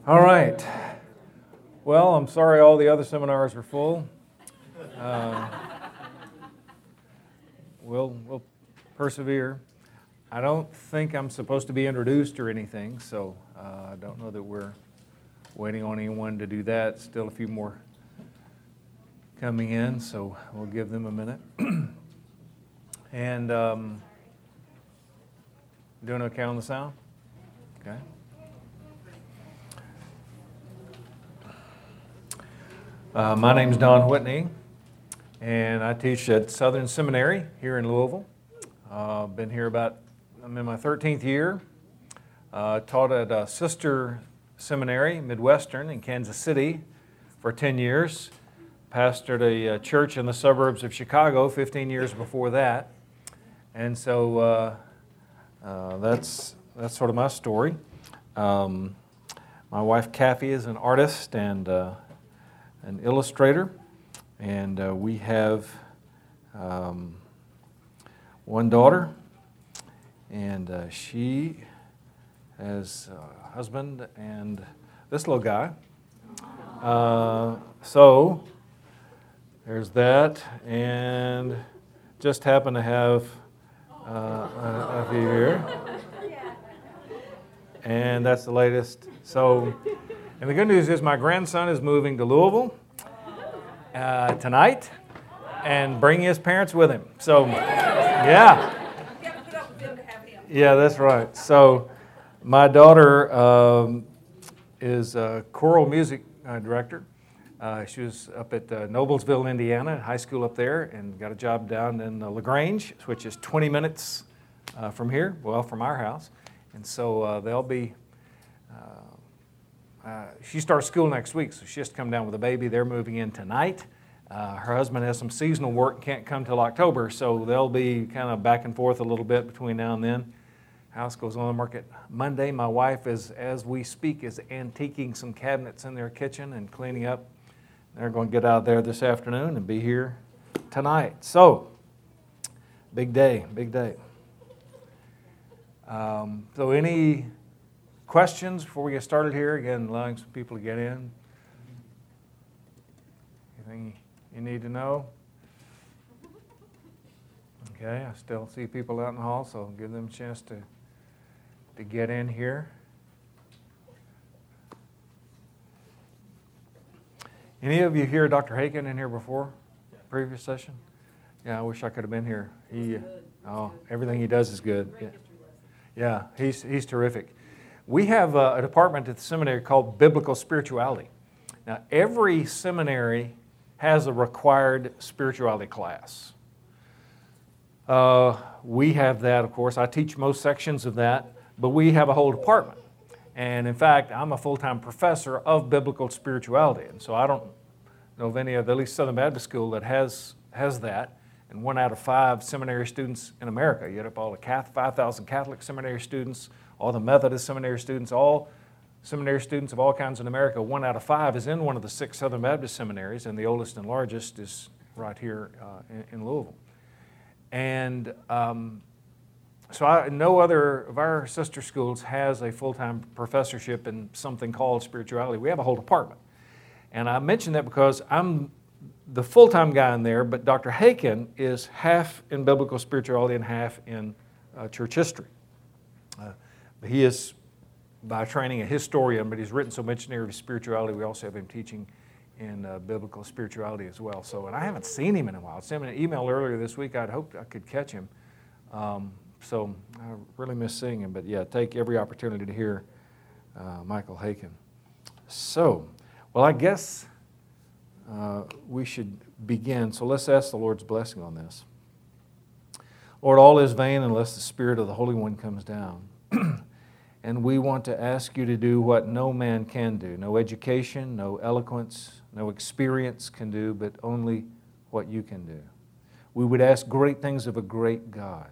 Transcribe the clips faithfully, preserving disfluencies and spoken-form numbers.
All right. Well, I'm sorry all the other seminars are full. Uh, we'll, we'll persevere. I don't think I'm supposed to be introduced or anything, so uh, I don't know that we're waiting on anyone to do that. Still a few more coming in, so we'll give them a minute. And um, doing okay on the sound? Okay. Uh, my name's Don Whitney, and I teach at Southern Seminary here in Louisville. Uh, been here about, I'm in my thirteenth year. Uh, taught at a sister seminary, Midwestern, in Kansas City for ten years. Pastored a, a church in the suburbs of Chicago fifteen years before that. And so uh, uh, that's, that's sort of my story. Um, my wife, Kathy, is an artist and uh, an illustrator, and uh, we have um, one daughter, and uh, she has a husband and this little guy. Uh, so there's that, and just happen to have uh, a, a few here, and that's the latest. So. And the good news is my grandson is moving to Louisville uh, tonight and bringing his parents with him. So, yeah. Yeah, that's right. So my daughter um, is a choral music uh, director. Uh, she was up at uh, Noblesville, Indiana, high school up there, and got a job down in uh, LaGrange, which is twenty minutes uh, from here, well, from our house. And so uh, they'll be... Uh, Uh, she starts school next week, so she has to come down with a baby. They're moving in tonight. Uh, her husband has some seasonal work, can't come till October, so they'll be kind of back and forth a little bit between now and then. House goes on the market Monday. My wife is, as we speak, is antiquing some cabinets in their kitchen and cleaning up. They're going to get out there this afternoon and be here tonight. So, big day, big day. Um, so any... questions before we get started here? Again, allowing some people to get in. Anything you need to know? Okay, I still see people out in the hall, so I'll give them a chance to, to get in here. Any of you hear Doctor Haken in here before? Yeah. Previous session? Yeah, I wish I could have been here. He, oh, everything he does is good. Yeah, yeah he's, he's terrific. We have a, a department at the seminary called Biblical Spirituality. Now, every seminary has a required spirituality class. Uh, we have that, of course. I teach most sections of that, but we have a whole department. And in fact, I'm a full-time professor of biblical spirituality. And so I don't know of any of, at least Southern Baptist School, that has, has that. And one out of five seminary students in America, you add up all the Catholic, five thousand Catholic seminary students, all the Methodist seminary students, all seminary students of all kinds in America, one out of five is in one of the six Southern Baptist seminaries, and the oldest and largest is right here uh, in, in Louisville. And um, so I, no other of our sister schools has a full-time professorship in something called spirituality. We have a whole department. And I mention that because I'm the full-time guy in there, but Doctor Haken is half in biblical spirituality and half in uh, church history. Uh, He is, by training, a historian, but he's written so much in the area of spirituality. We also have him teaching in uh, biblical spirituality as well. So, and I haven't seen him in a while. I sent him an email earlier this week. I'd hoped I could catch him. Um, so I really miss seeing him. But yeah, take every opportunity to hear uh, Michael Haken. So, well, I guess uh, we should begin. So let's ask the Lord's blessing on this. Lord, all is vain unless the Spirit of the Holy One comes down. And we want to ask you to do what no man can do. No education, no eloquence, no experience can do, but only what you can do. We would ask great things of a great God.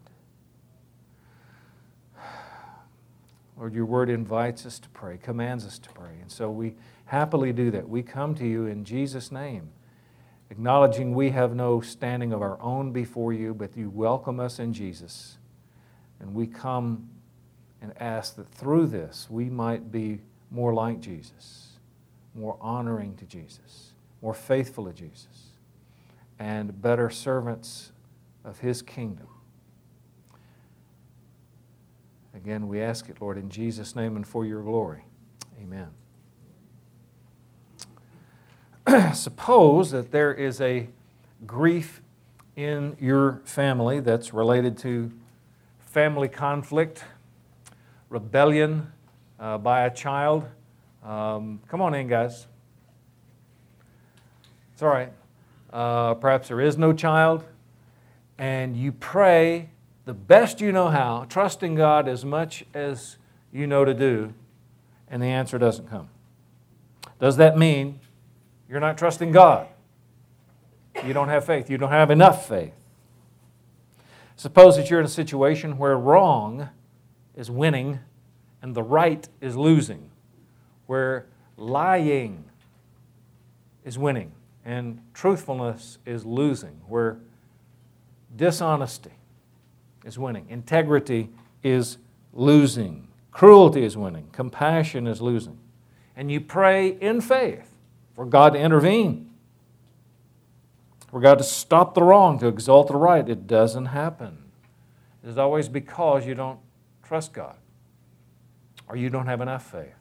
Lord, your word invites us to pray, commands us to pray. And so we happily do that. We come to you in Jesus' name, acknowledging we have no standing of our own before you, but you welcome us in Jesus. And we come and ask that through this we might be more like Jesus, more honoring to Jesus, more faithful to Jesus, and better servants of His kingdom. Again, we ask it, Lord, in Jesus' name and for your glory. Amen. Suppose that there is a grief in your family that's related to family conflict, rebellion uh, by a child. Um, come on in, guys. It's all right. Uh, perhaps there is no child, and you pray the best you know how, trusting God as much as you know to do, and the answer doesn't come. Does that mean you're not trusting God? You don't have faith. You don't have enough faith. Suppose that you're in a situation where wrong is winning and the right is losing, where lying is winning and truthfulness is losing, where dishonesty is winning, integrity is losing, cruelty is winning, compassion is losing. And you pray in faith for God to intervene, for God to stop the wrong, to exalt the right. It doesn't happen. It is always because you don't trust God or you don't have enough faith.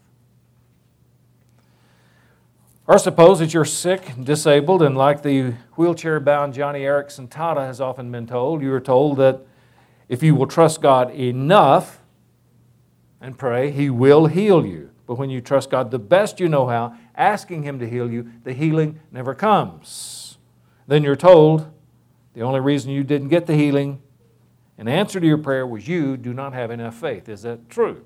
Or suppose that you're sick, disabled, and like the wheelchair-bound Johnny Erickson Tata has often been told, you are told that if you will trust God enough and pray, He will heal you. But when you trust God the best you know how, asking Him to heal you, the healing never comes. Then you're told the only reason you didn't get the healing in answer to your prayer was you do not have enough faith. Is that true?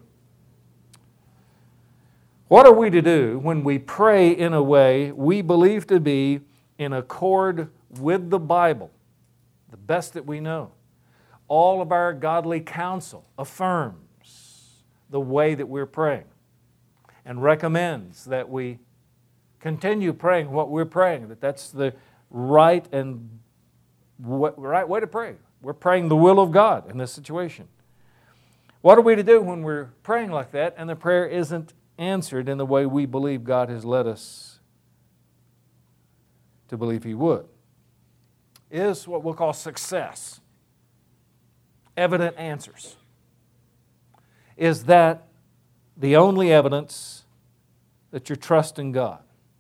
What are we to do when we pray in a way we believe to be in accord with the Bible, the best that we know? All of our godly counsel affirms the way that we're praying and recommends that we continue praying what we're praying, that that's the right and right way to pray. We're praying the will of God in this situation. What are we to do when we're praying like that and the prayer isn't answered in the way we believe God has led us to believe He would? Is what we'll call success. Evident answers. Is that the only evidence that you're trusting God?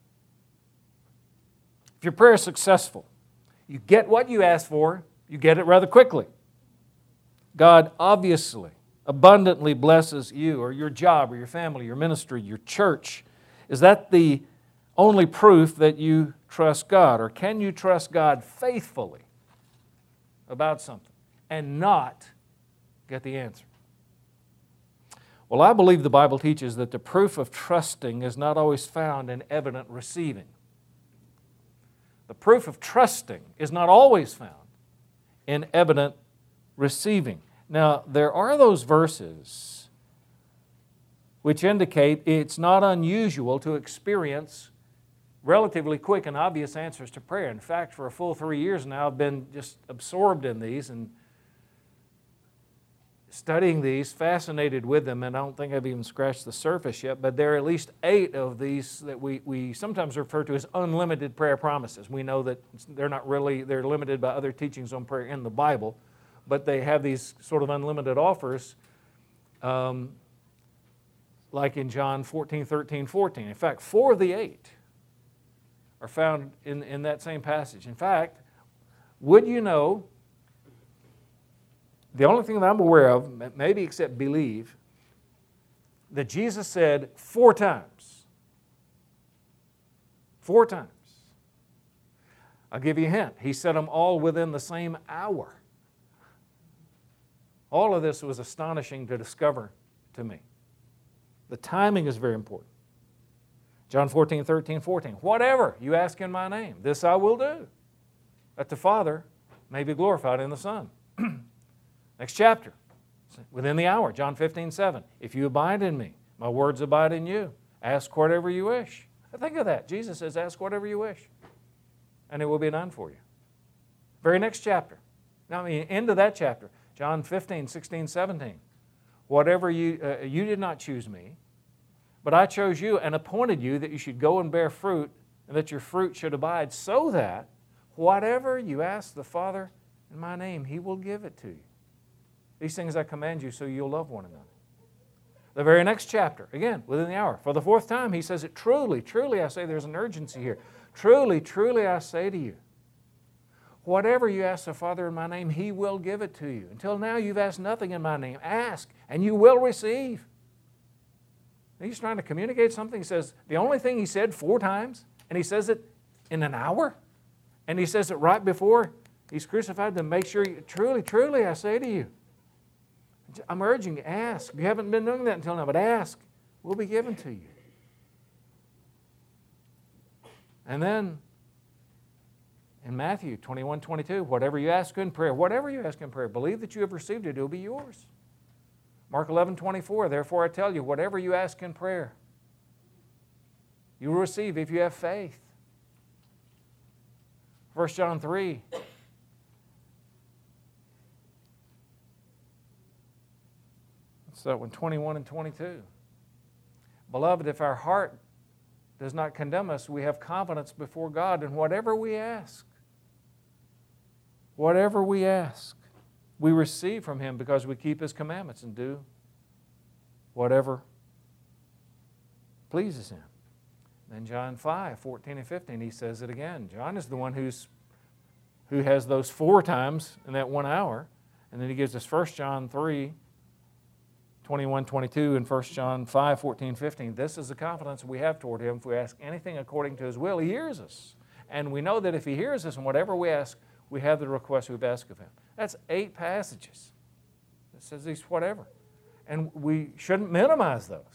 If your prayer is successful, you get what you ask for, you get it rather quickly. God obviously, abundantly blesses you or your job or your family, your ministry, your church. Is that the only proof that you trust God? Or can you trust God faithfully about something and not get the answer? Well, I believe the Bible teaches that the proof of trusting is not always found in evident receiving. The proof of trusting is not always found in evident receiving. Now, there are those verses which indicate it's not unusual to experience relatively quick and obvious answers to prayer. In fact, for a full three years now, I've been just absorbed in these and studying these, fascinated with them, and I don't think I've even scratched the surface yet, but there are at least eight of these that we, we sometimes refer to as unlimited prayer promises. We know that they're not really, they're limited by other teachings on prayer in the Bible, but they have these sort of unlimited offers, um, like in John fourteen, thirteen, fourteen. In fact, four of the eight are found in, in that same passage. In fact, would you know, the only thing that I'm aware of, maybe except believe, that Jesus said four times. Four times. I'll give you a hint. He said them all within the same hour. All of this was astonishing to discover to me. The timing is very important. John fourteen, thirteen, fourteen. Whatever you ask in my name, this I will do, that the Father may be glorified in the Son. Next chapter, within the hour, John fifteen, seven. If you abide in me, my words abide in you. Ask whatever you wish. Think of that. Jesus says, ask whatever you wish, and it will be done for you. Very next chapter. Now, I mean, end of that chapter, John fifteen, sixteen, seventeen. Whatever you, uh, you did not choose me, But I chose you and appointed you that you should go and bear fruit, and that your fruit should abide, so that whatever you ask the Father in my name, He will give it to you. These things I command you, so you'll love one another. The very next chapter, again, within the hour, for the fourth time, He says it, truly, truly, I say, there's an urgency here. Truly, truly, I say to you, whatever you ask the Father in my name, He will give it to you. Until now, you've asked nothing in my name. Ask, and you will receive. He's trying to communicate something. He says, the only thing He said four times, and He says it in an hour, and He says it right before He's crucified, to make sure, you, truly, truly, I say to you, I'm urging you, ask. You haven't been doing that until now, but ask. Will be given to you. And then, in Matthew twenty-one, twenty-two, whatever you ask in prayer, whatever you ask in prayer, believe that you have received it, it will be yours. Mark eleven, twenty-four, therefore I tell you, whatever you ask in prayer, you will receive if you have faith. First John three, that's that one, twenty-one and twenty-two. Beloved, if our heart does not condemn us, we have confidence before God in whatever we ask. Whatever we ask, we receive from Him because we keep His commandments and do whatever pleases Him. Then John five, fourteen and fifteen, he says it again. John is the one who's, who has those four times in that one hour. And then he gives us First John three, twenty-one, twenty-two, and First John five, fourteen, fifteen. This is the confidence we have toward Him. If we ask anything according to His will, He hears us. And we know that if He hears us and whatever we ask, we have the request we've asked of Him. That's eight passages. It says these whatever. And we shouldn't minimize those.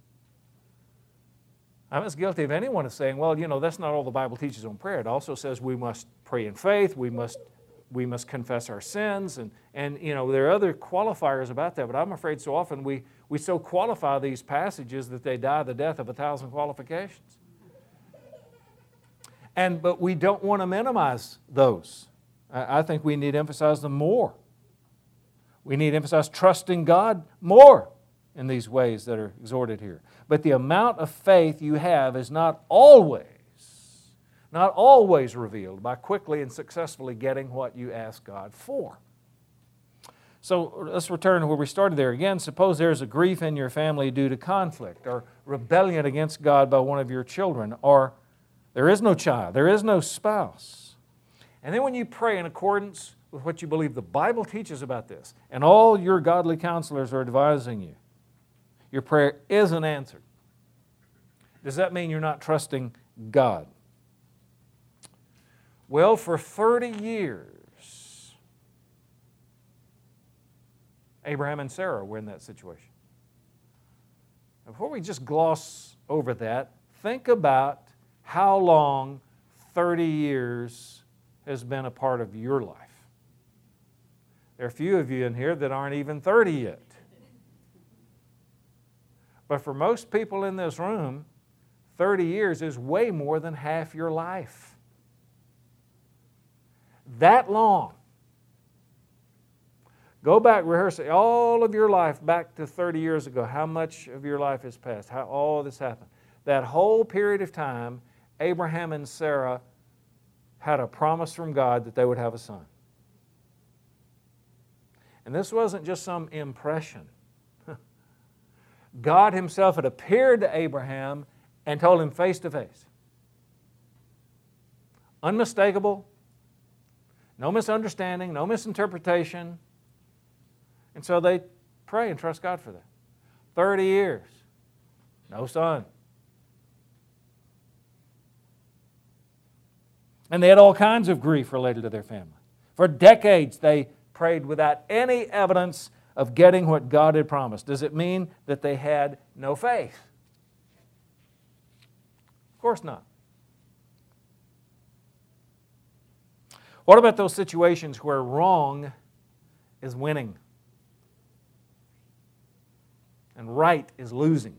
I'm as guilty of anyone of saying, well, you know, that's not all the Bible teaches on prayer. It also says we must pray in faith, we must we must confess our sins, and, and you know, there are other qualifiers about that, but I'm afraid so often we, we so qualify these passages that they die the death of a thousand qualifications. And but we don't want to minimize those. I, I think we need to emphasize them more. We need to emphasize trusting God more in these ways that are exhorted here. But the amount of faith you have is not always, not always revealed by quickly and successfully getting what you ask God for. So let's return to where we started there again. Suppose there's a grief in your family due to conflict or rebellion against God by one of your children, or there is no child, there is no spouse. And then when you pray in accordance with what you believe the Bible teaches about this, and all your godly counselors are advising you, your prayer isn't answered. Does that mean you're not trusting God? Well, for thirty years, Abraham and Sarah were in that situation. Before we just gloss over that, think about how long thirty years has been a part of your life. There are a few of you in here that aren't even thirty yet. But for most people in this room, thirty years is way more than half your life. That long. Go back, rehearse all of your life back to thirty years ago. How much of your life has passed? How all this happened? That whole period of time, Abraham and Sarah had a promise from God that they would have a son. And this wasn't just some impression. God Himself had appeared to Abraham and told him face to face. Unmistakable, no misunderstanding, no misinterpretation. And so they pray and trust God for that. thirty years, no son. And they had all kinds of grief related to their family. For decades they prayed without any evidence of getting what God had promised. Does it mean that they had no faith? Of course not. What about those situations where wrong is winning and right is losing?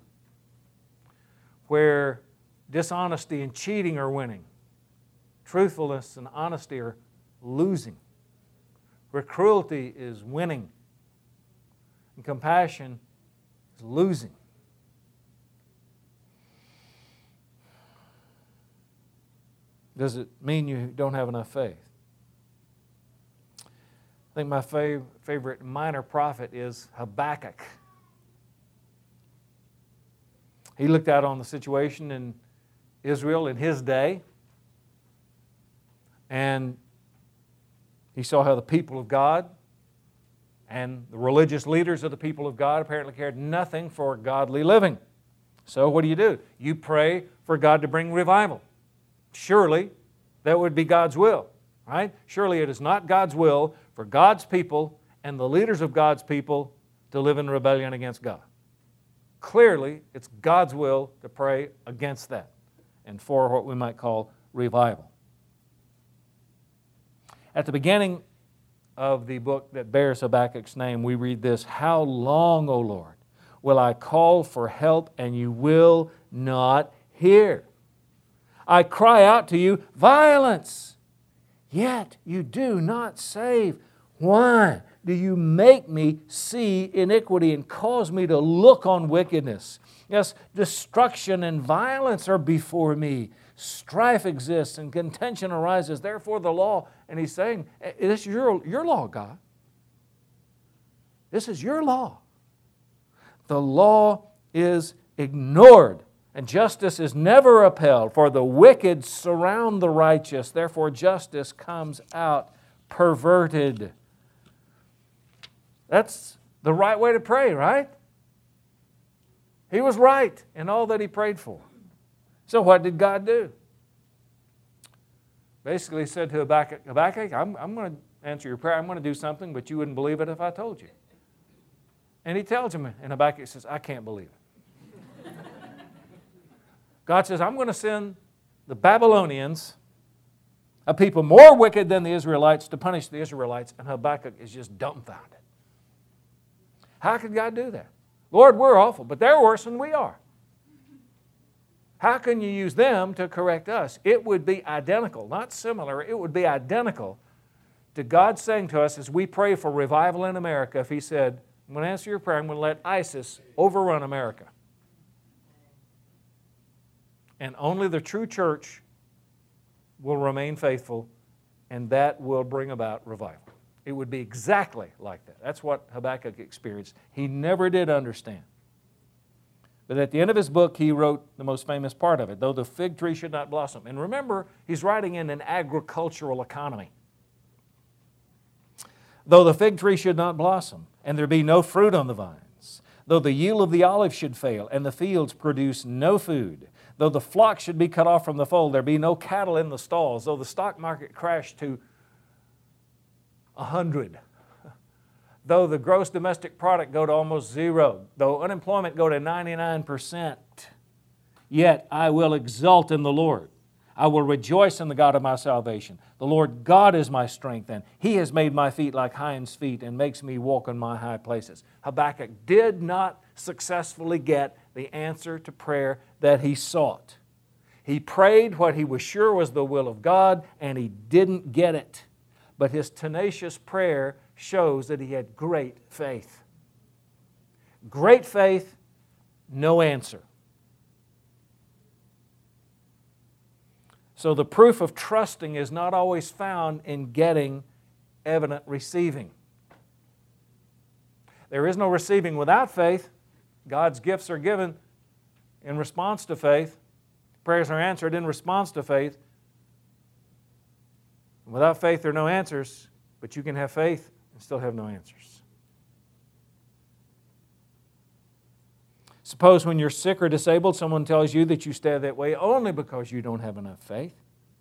Where dishonesty and cheating are winning, truthfulness and honesty are losing, where cruelty is winning and compassion is losing. Does it mean you don't have enough faith? I think my fav- favorite minor prophet is Habakkuk. He looked out on the situation in Israel in his day, and he saw how the people of God and the religious leaders of the people of God apparently cared nothing for godly living. So what do you do? You pray for God to bring revival. Surely that would be God's will, right? Surely it is not God's will for God's people and the leaders of God's people to live in rebellion against God. Clearly, it's God's will to pray against that and for what we might call revival. At the beginning of the book that bears Habakkuk's name, we read this, "How long, O Lord, will I call for help and you will not hear? I cry out to you, violence, yet you do not save. Why do you make me see iniquity and cause me to look on wickedness? Yes, destruction and violence are before me. Strife exists and contention arises. Therefore the law," and he's saying, this is your, your law, God. This is your law. "The law is ignored, and justice is never upheld, for the wicked surround the righteous. Therefore justice comes out perverted." That's the right way to pray, right? He was right in all that he prayed for. So what did God do? Basically he said to Habakkuk, Habakkuk, I'm, I'm going to answer your prayer. I'm going to do something, but you wouldn't believe it if I told you. And he tells him, and Habakkuk says, I can't believe it. God says, I'm going to send the Babylonians, a people more wicked than the Israelites, to punish the Israelites, and Habakkuk is just dumbfounded. How could God do that? Lord, we're awful, but they're worse than we are. How can you use them to correct us? It would be identical, not similar, it would be identical to God saying to us as we pray for revival in America, if He said, I'm going to answer your prayer, I'm going to let ISIS overrun America. And only the true church will remain faithful, and that will bring about revival. It would be exactly like that. That's what Habakkuk experienced. He never did understand. But at the end of his book, he wrote the most famous part of it, though the fig tree should not blossom. And remember, he's writing in an agricultural economy. Though the fig tree should not blossom, and there be no fruit on the vines, though the yield of the olive should fail, and the fields produce no food, though the flock should be cut off from the fold, there be no cattle in the stalls, though the stock market crash to a hundred, though the gross domestic product go to almost zero, though unemployment go to ninety-nine percent, yet I will exult in the Lord. I will rejoice in the God of my salvation. The Lord God is my strength, and He has made my feet like hinds' feet and makes me walk on my high places. Habakkuk did not successfully get the answer to prayer that he sought. He prayed what he was sure was the will of God, and he didn't get it. But his tenacious prayer shows that he had great faith. Great faith, no answer. So the proof of trusting is not always found in getting evident receiving. There is no receiving without faith. God's gifts are given in response to faith. Prayers are answered in response to faith. Without faith, there are no answers, but you can have faith and still have no answers. Suppose when you're sick or disabled, someone tells you that you stay that way only because you don't have enough faith.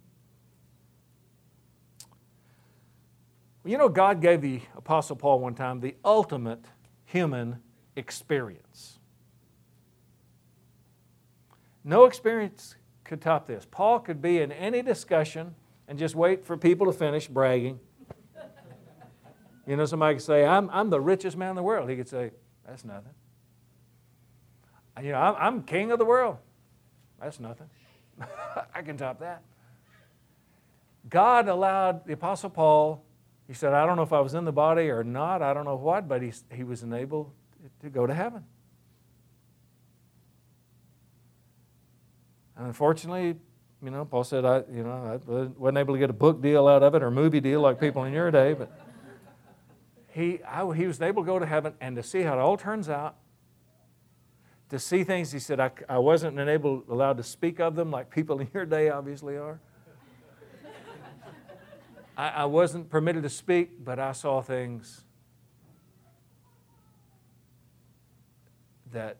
Well, you know, God gave the Apostle Paul one time the ultimate human experience. No experience could top this. Paul could be in any discussion and just wait for people to finish bragging. You know, somebody could say, I'm, I'm the richest man in the world. He could say, that's nothing. You know, I'm, I'm king of the world. That's nothing. I can top that. God allowed the Apostle Paul, he said, I don't know if I was in the body or not, I don't know what, but he, he was enabled to go to heaven. And unfortunately, You know, Paul said, I, you know, I wasn't able to get a book deal out of it or a movie deal like people in your day, but he, I, he was able to go to heaven and to see how it all turns out, to see things. He said, I, I wasn't able, allowed to speak of them like people in your day obviously are. I, I wasn't permitted to speak, but I saw things that,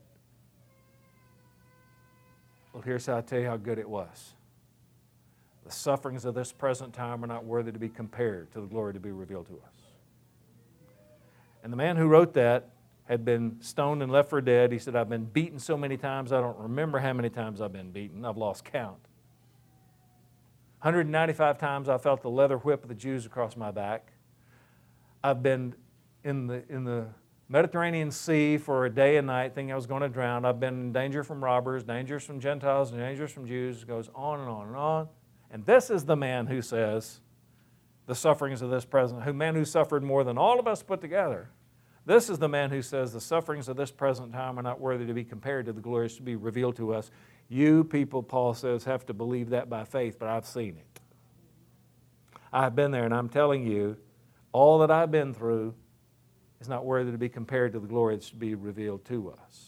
well, here's how I tell you how good it was. The sufferings of this present time are not worthy to be compared to the glory to be revealed to us. And the man who wrote that had been stoned and left for dead. He said, I've been beaten so many times, I don't remember how many times I've been beaten. I've lost count. one hundred ninety-five times I felt the leather whip of the Jews across my back. I've been in the, in the Mediterranean Sea for a day and night thinking I was going to drown. I've been in danger from robbers, dangers from Gentiles, and dangers from Jews. It goes on and on and on. And this is the man who says, the sufferings of this present, who man who suffered more than all of us put together. This is the man who says the sufferings of this present time are not worthy to be compared to the glories to be revealed to us. You people, Paul says, have to believe that by faith, but I've seen it. I've been there, and I'm telling you, all that I've been through is not worthy to be compared to the glory that's to be revealed to us.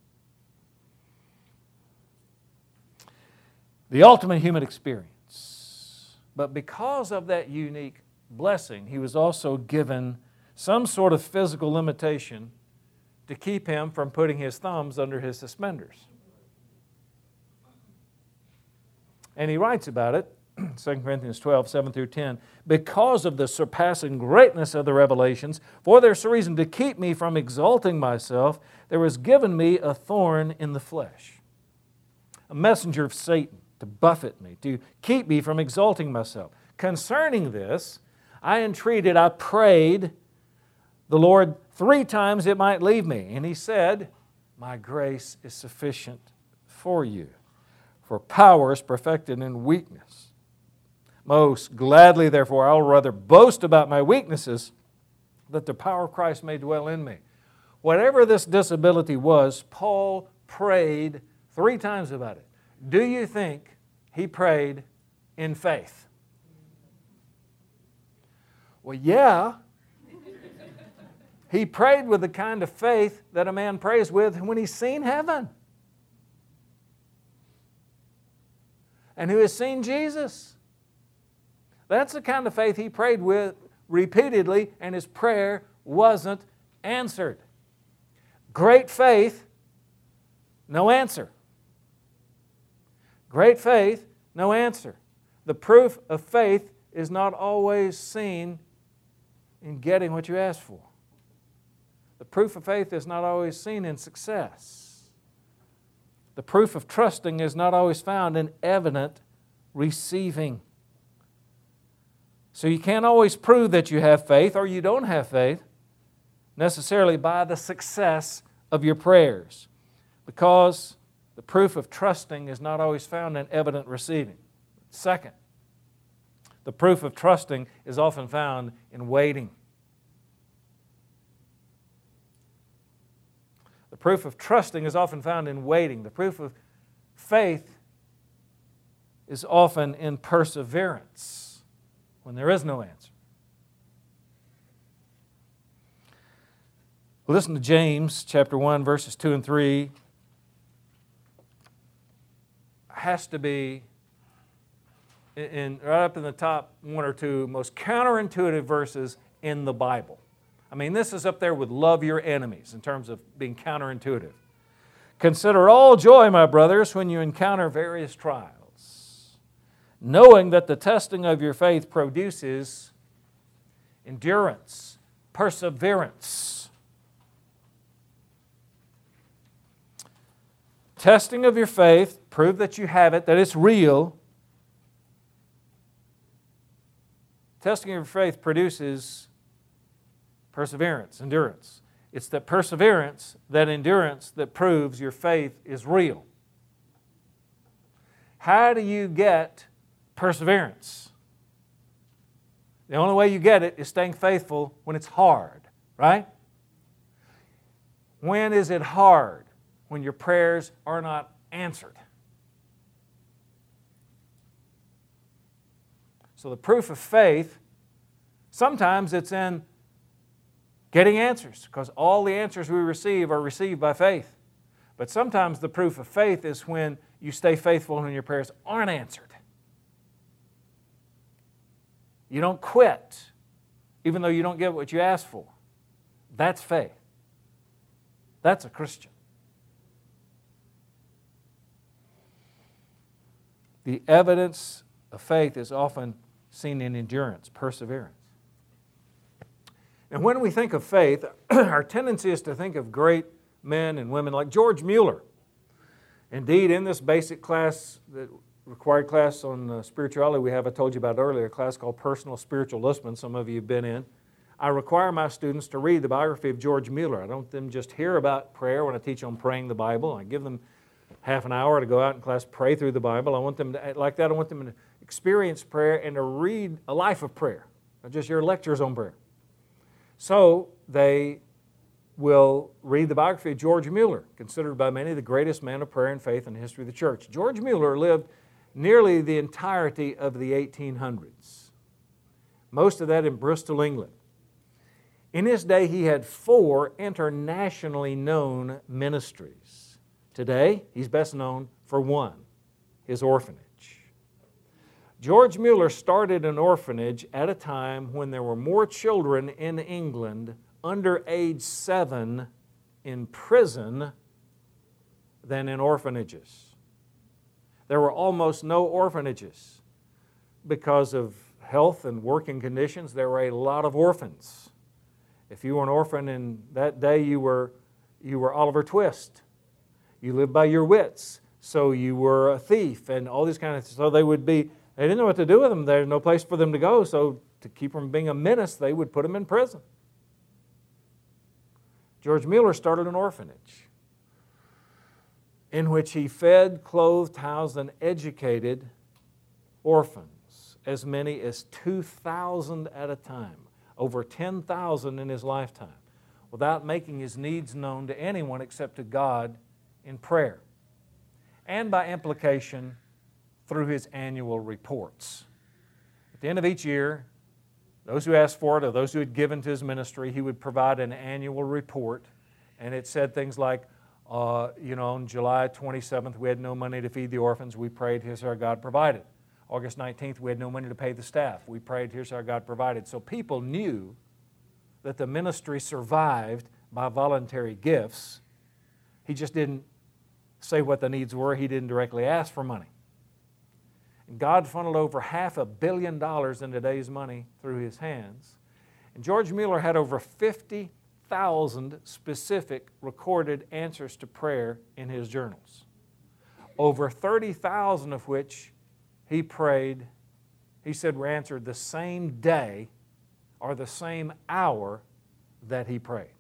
The ultimate human experience. But because of that unique blessing, he was also given some sort of physical limitation to keep him from putting his thumbs under his suspenders. And he writes about it, Second Corinthians twelve, seven through ten, because of the surpassing greatness of the revelations, for there's a reason to keep me from exalting myself, there was given me a thorn in the flesh, a messenger of Satan, to buffet me, to keep me from exalting myself. Concerning this, I entreated, I prayed the Lord three times it might leave me. And he said, my grace is sufficient for you, for power is perfected in weakness. Most gladly, therefore, I'll rather boast about my weaknesses, that the power of Christ may dwell in me. Whatever this disability was, Paul prayed three times about it. Do you think he prayed in faith? Well, yeah. He prayed with the kind of faith that a man prays with when he's seen heaven and who has seen Jesus. That's the kind of faith he prayed with repeatedly, and his prayer wasn't answered. Great faith, no answer. Great faith, no answer. The proof of faith is not always seen in getting what you ask for. The proof of faith is not always seen in success. The proof of trusting is not always found in evident receiving. So you can't always prove that you have faith or you don't have faith necessarily by the success of your prayers, because the proof of trusting is not always found in evident receiving. Second, the proof of trusting is often found in waiting. The proof of trusting is often found in waiting. The proof of faith is often in perseverance when there is no answer. Listen to James chapter one, verses two and three. Has to be in, in right up in the top one or two most counterintuitive verses in the Bible. I mean, this is up there with love your enemies in terms of being counterintuitive. Consider all joy, my brothers, when you encounter various trials, knowing that the testing of your faith produces endurance, perseverance. Testing of your faith, prove that you have it, that it's real. Testing of your faith produces perseverance, endurance. It's that perseverance, that endurance that proves your faith is real. How do you get perseverance? The only way you get it is staying faithful when it's hard, right? When is it hard? When your prayers are not answered. So the proof of faith, sometimes it's in getting answers, because all the answers we receive are received by faith. But sometimes the proof of faith is when you stay faithful when your prayers aren't answered. You don't quit, even though you don't get what you asked for. That's faith. That's a Christian. The evidence of faith is often seen in endurance, perseverance. And when we think of faith, our tendency is to think of great men and women like George Mueller. Indeed, in this basic class, the required class on uh, spirituality we have, I told you about earlier, a class called Personal Spiritual Discipline, some of you have been in. I require my students to read the biography of George Mueller. I don't want them just hear about prayer when I teach on praying the Bible. I give them half an hour to go out in class, pray through the Bible. I want them to, like that, I want them to experience prayer and to read a life of prayer, not just hear lectures on prayer. So they will read the biography of George Mueller, considered by many the greatest man of prayer and faith in the history of the church. George Mueller lived nearly the entirety of the eighteen hundreds, most of that in Bristol, England. In his day, he had four internationally known ministries. Today, he's best known for one, his orphanage. George Mueller started an orphanage at a time when there were more children in England under age seven in prison than in orphanages. There were almost no orphanages. Because of health and working conditions, there were a lot of orphans. If you were an orphan in that day, you were, you were Oliver Twist. You lived by your wits, so you were a thief and all these kind of things. So they would be, they didn't know what to do with them. There's no place for them to go, so to keep them from being a menace, they would put them in prison. George Mueller started an orphanage in which he fed, clothed, housed, and educated orphans, as many as two thousand at a time, over ten thousand in his lifetime, without making his needs known to anyone except to God in prayer, and by implication through his annual reports. At the end of each year, those who asked for it or those who had given to his ministry, he would provide an annual report, and it said things like, uh, you know, on July twenty-seventh, we had no money to feed the orphans. We prayed, here's our God provided. August nineteenth, we had no money to pay the staff. We prayed, here's our God provided. So people knew that the ministry survived by voluntary gifts. He just didn't say what the needs were. He didn't directly ask for money. And God funneled over half a billion dollars in today's money through his hands. And George Mueller had over fifty thousand specific recorded answers to prayer in his journals. Over thirty thousand of which he prayed, he said, were answered the same day or the same hour that he prayed.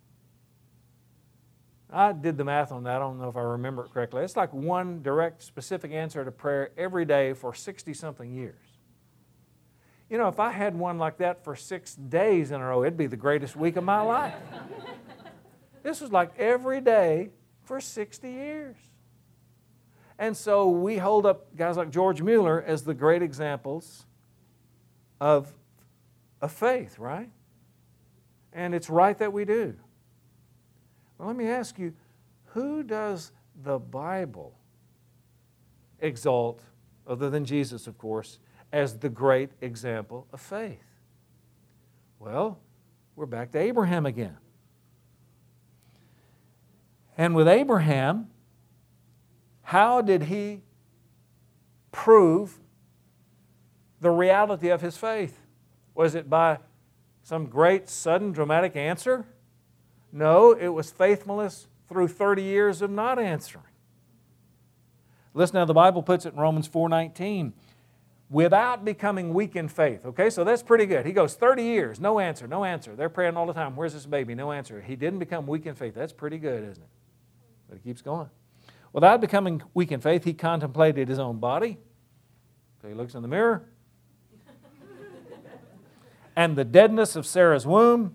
I did the math on that. I don't know if I remember it correctly. It's like one direct, specific answer to prayer every day for sixty-something years. You know, if I had one like that for six days in a row, it'd be the greatest week of my life. This was like every day for sixty years. And so we hold up guys like George Mueller as the great examples of, of faith, right? And it's right that we do. Well, let me ask you, who does the Bible exalt, other than Jesus, of course, as the great example of faith? Well, we're back to Abraham again. And with Abraham, how did he prove the reality of his faith? Was it by some great, sudden, dramatic answer? No, it was faithfulness through thirty years of not answering. Listen how the Bible puts it in Romans four nineteen. Without becoming weak in faith. Okay, so that's pretty good. He goes thirty years, no answer, no answer. They're praying all the time. Where's this baby? No answer. He didn't become weak in faith. That's pretty good, isn't it? But he keeps going. Without becoming weak in faith, he contemplated his own body. So he looks in the mirror. And the deadness of Sarah's womb.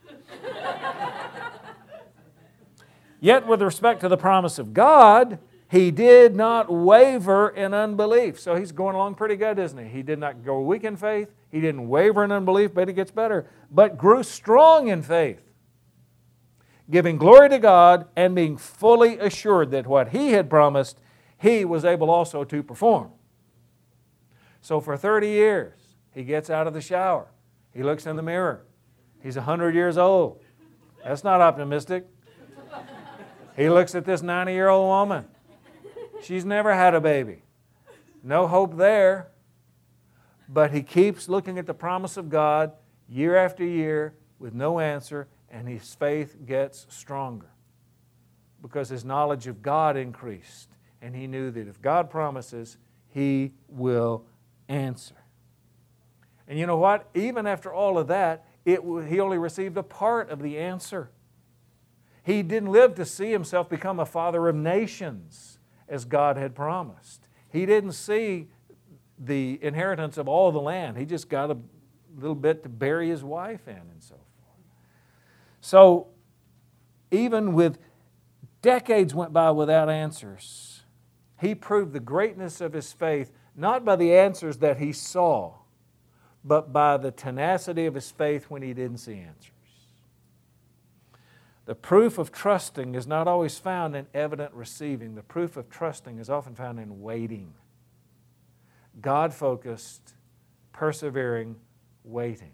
Yet with respect to the promise of God, He did not waver in unbelief. So he's going along pretty good, isn't he? He did not go weak in faith. He didn't waver in unbelief, but it gets better. But grew strong in faith, giving glory to God and being fully assured that what He had promised, He was able also to perform. So for thirty years, he gets out of the shower. He looks in the mirror. He's one hundred years old. That's not optimistic. He looks at this ninety-year-old woman. She's never had a baby. No hope there. But he keeps looking at the promise of God year after year with no answer, and his faith gets stronger because his knowledge of God increased, and he knew that if God promises, He will answer. And you know what? Even after all of that, it, he only received a part of the answer. He didn't live to see himself become a father of nations as God had promised. He didn't see the inheritance of all the land. He just got a little bit to bury his wife in and so forth. So even with decades went by without answers, he proved the greatness of his faith not by the answers that he saw, but by the tenacity of his faith when he didn't see answers. The proof of trusting is not always found in evident receiving. The proof of trusting is often found in waiting. God-focused, persevering, waiting.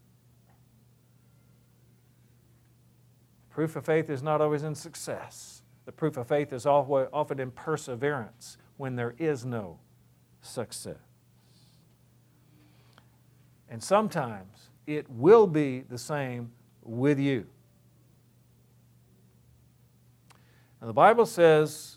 Proof of faith is not always in success. The proof of faith is often in perseverance when there is no success. And sometimes it will be the same with you. Now, the Bible says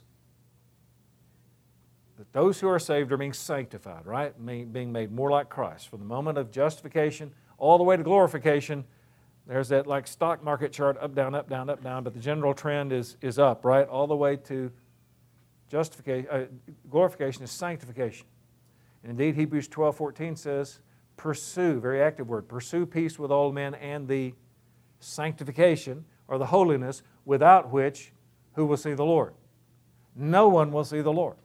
that those who are saved are being sanctified, right? Being made more like Christ. From the moment of justification all the way to glorification, there's that like stock market chart, up, down, up, down, up, down, but the general trend is, is up, right? All the way to justification, uh, glorification is sanctification. And indeed, Hebrews twelve fourteen says, pursue, very active word, pursue peace with all men and the sanctification, or the holiness, without which who will see the Lord? No one will see the Lord.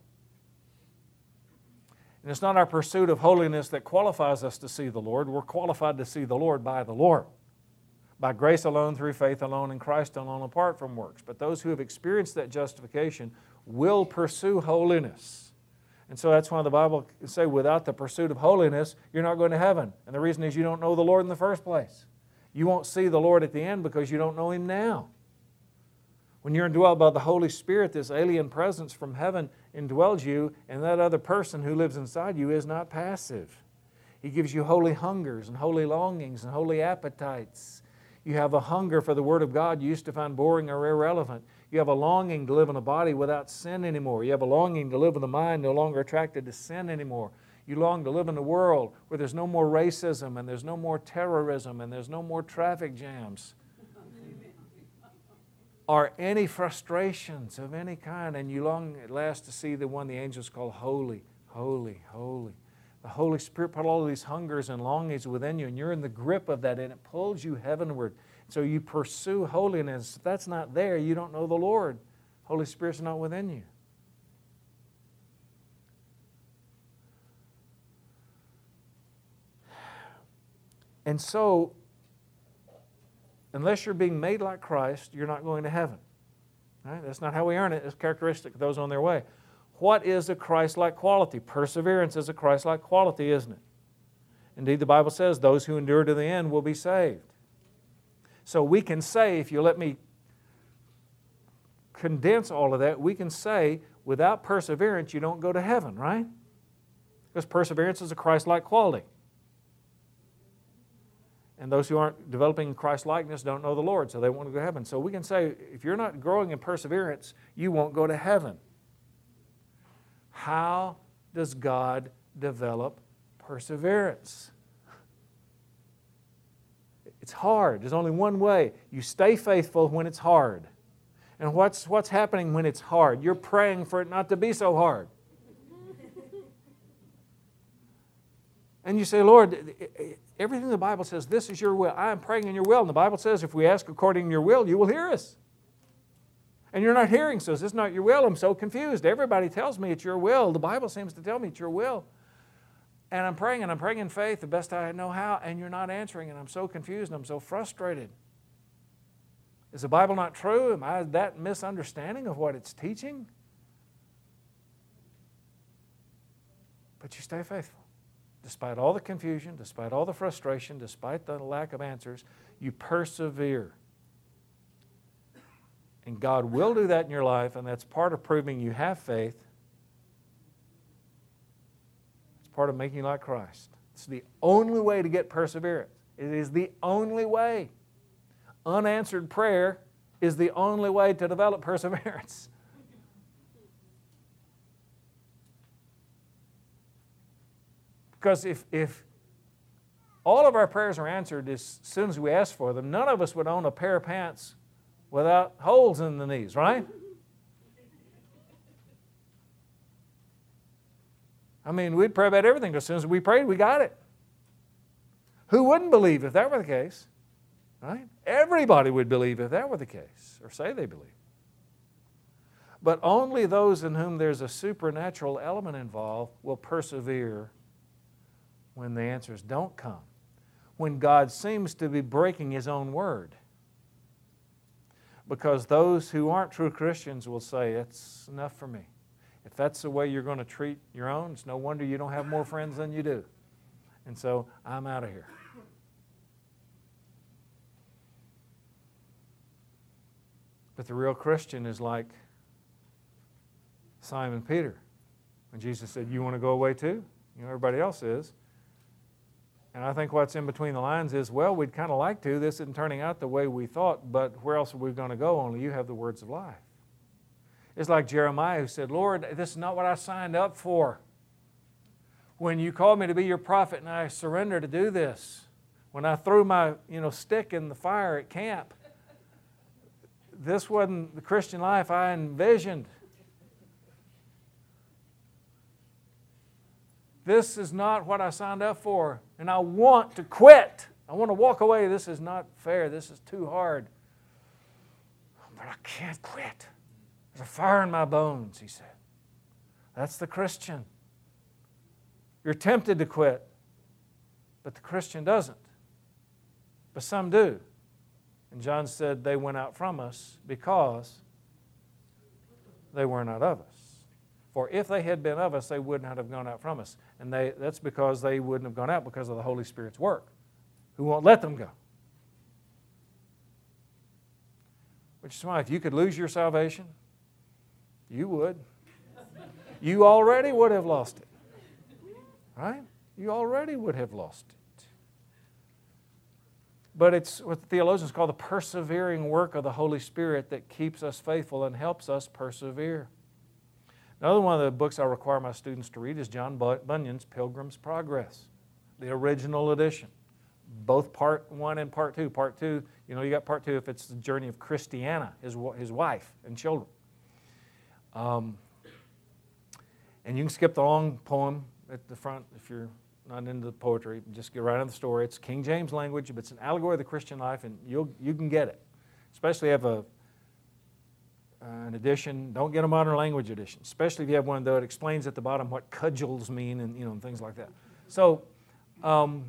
And it's not our pursuit of holiness that qualifies us to see the Lord. We're qualified to see the Lord by the Lord. By grace alone, through faith alone, in Christ alone, apart from works. But those who have experienced that justification will pursue holiness. And so that's why the Bible can say, without the pursuit of holiness, you're not going to heaven. And the reason is you don't know the Lord in the first place. You won't see the Lord at the end because you don't know Him now. When you're indwelled by the Holy Spirit, this alien presence from heaven indwells you, and that other person who lives inside you is not passive. He gives you holy hungers and holy longings and holy appetites. You have a hunger for the Word of God you used to find boring or irrelevant. You have a longing to live in a body without sin anymore. You have a longing to live in a mind no longer attracted to sin anymore. You long to live in a world where there's no more racism and there's no more terrorism and there's no more traffic jams or any frustrations of any kind, and you long at last to see the one the angels call holy, holy, holy. The Holy Spirit put all of these hungers and longings within you, and you're in the grip of that, and it pulls you heavenward. So you pursue holiness. If that's not there, you don't know the Lord. Holy Spirit's not within you. And so, unless you're being made like Christ, you're not going to heaven. Right? That's not how we earn it. It's characteristic of those on their way. What is a Christ-like quality? Perseverance is a Christ-like quality, isn't it? Indeed, the Bible says those who endure to the end will be saved. So we can say, if you let me condense all of that, we can say without perseverance you don't go to heaven, right? Because perseverance is a Christ-like quality. And those who aren't developing Christ-likeness don't know the Lord, so they won't go to heaven. So we can say, if you're not growing in perseverance, you won't go to heaven. How does God develop perseverance? It's hard. There's only one way. You stay faithful when it's hard. And what's, what's happening when it's hard? You're praying for it not to be so hard. And you say, Lord, everything the Bible says, this is your will. I am praying in your will. And the Bible says if we ask according to your will, you will hear us. And you're not hearing, so it's not your will. I'm so confused. Everybody tells me it's your will. The Bible seems to tell me it's your will. And I'm praying, and I'm praying in faith the best I know how, and you're not answering, and I'm so confused, and I'm so frustrated. Is the Bible not true? Am I that misunderstanding of what it's teaching? But you stay faithful. Despite all the confusion, despite all the frustration, despite the lack of answers, you persevere. And God will do that in your life, and that's part of proving you have faith. It's part of making you like Christ. It's the only way to get perseverance. It is the only way. Unanswered prayer is the only way to develop perseverance. Because if, if all of our prayers are answered as soon as we ask for them, none of us would own a pair of pants without holes in the knees, right? I mean, we'd pray about everything. As soon as we prayed, we got it. Who wouldn't believe if that were the case? Right? Everybody would believe if that were the case, or say they believe. But only those in whom there's a supernatural element involved will persevere when the answers don't come, when God seems to be breaking His own word. Because those who aren't true Christians will say, it's enough for me. If that's the way you're going to treat your own, it's no wonder you don't have more friends than you do. And so I'm out of here. But the real Christian is like Simon Peter. When Jesus said, you want to go away too? You know, everybody else is. And I think what's in between the lines is, well, we'd kind of like to. This isn't turning out the way we thought, but where else are we going to go? Only you have the words of life. It's like Jeremiah who said, Lord, this is not what I signed up for. When you called me to be your prophet and I surrendered to do this, when I threw my you know, stick in the fire at camp, this wasn't the Christian life I envisioned. This is not what I signed up for, and I want to quit. I want to walk away. This is not fair. This is too hard. But I can't quit. There's a fire in my bones, he said. That's the Christian. You're tempted to quit, but the Christian doesn't. But some do. And John said they went out from us because they were not of us. For if they had been of us, they would not have gone out from us. And they, that's because they wouldn't have gone out because of the Holy Spirit's work, who won't let them go. Which is why if you could lose your salvation, you would. You already would have lost it. Right? You already would have lost it. But it's what the theologians call the persevering work of the Holy Spirit that keeps us faithful and helps us persevere. Another one of the books I require my students to read is John Bunyan's Pilgrim's Progress, the original edition. Both part one and part two. Part two, you know, you got part two if it's the journey of Christiana, his, his wife and children. Um, and you can skip the long poem at the front if you're not into the poetry. Just get right into the story. It's King James language, but it's an allegory of the Christian life, and you'll you can get it. Especially if you have a Uh, an edition. Don't get a modern language edition, especially if you have one that explains at the bottom what cudgels mean and you know and things like that. So, um,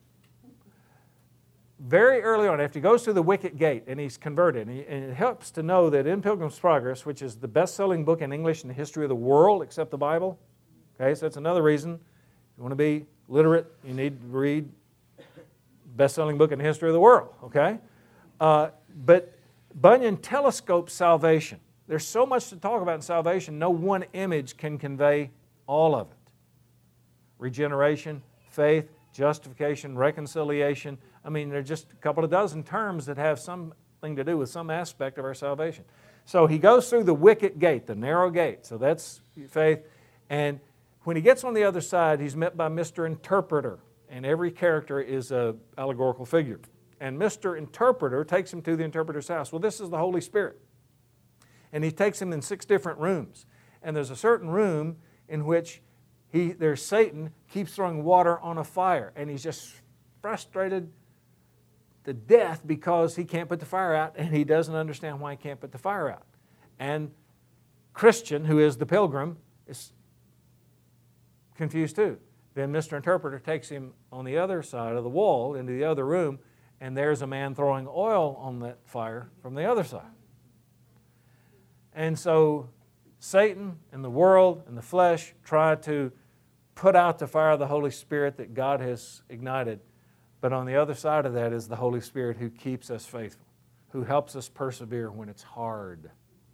very early on, after he goes through the wicket gate and he's converted, and, he, and it helps to know that in Pilgrim's Progress, which is the best-selling book in English in the history of the world except the Bible, okay, so that's another reason. If you want to be literate, you need to read best-selling book in the history of the world, okay? Uh, but Bunyan telescopes salvation. There's so much to talk about in salvation, no one image can convey all of it. Regeneration, faith, justification, reconciliation. I mean, there are just a couple of dozen terms that have something to do with some aspect of our salvation. So he goes through the wicket gate, the narrow gate. So that's faith. And when he gets on the other side, he's met by Mister Interpreter. And every character is an allegorical figure. And Mister Interpreter takes him to the interpreter's house. Well, this is the Holy Spirit. And he takes him in six different rooms. And there's a certain room in which he, there's Satan keeps throwing water on a fire. And he's just frustrated to death because he can't put the fire out, and he doesn't understand why he can't put the fire out. And Christian, who is the pilgrim, is confused too. Then Mister Interpreter takes him on the other side of the wall into the other room, and there's a man throwing oil on that fire from the other side. And so Satan and the world and the flesh try to put out the fire of the Holy Spirit that God has ignited. But on the other side of that is the Holy Spirit who keeps us faithful, who helps us persevere when it's hard.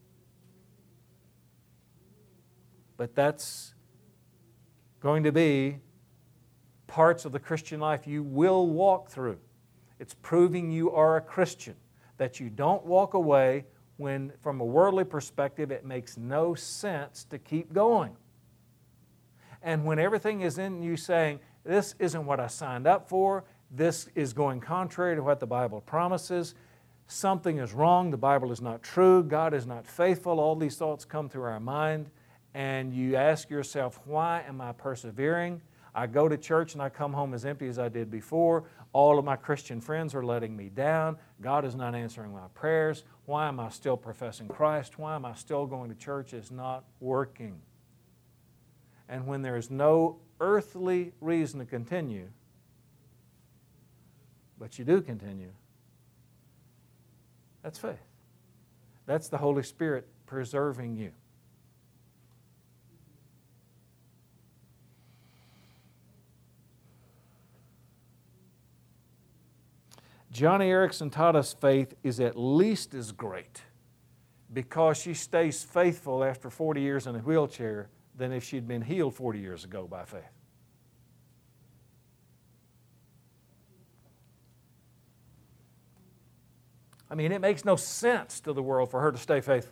But that's going to be parts of the Christian life you will walk through. It's proving you are a Christian, that you don't walk away when, from a worldly perspective, it makes no sense to keep going. And when everything is in you saying, this isn't what I signed up for, this is going contrary to what the Bible promises, something is wrong, the Bible is not true, God is not faithful, all these thoughts come through our mind, and you ask yourself, why am I persevering? I go to church and I come home as empty as I did before. All of my Christian friends are letting me down. God is not answering my prayers. Why am I still professing Christ? Why am I still going to church? It's not working. And when there is no earthly reason to continue, but you do continue, that's faith. That's the Holy Spirit preserving you. Joni Eareckson Tada's faith is at least as great because she stays faithful after forty years in a wheelchair than if she'd been healed forty years ago by faith. I mean, it makes no sense to the world for her to stay faithful.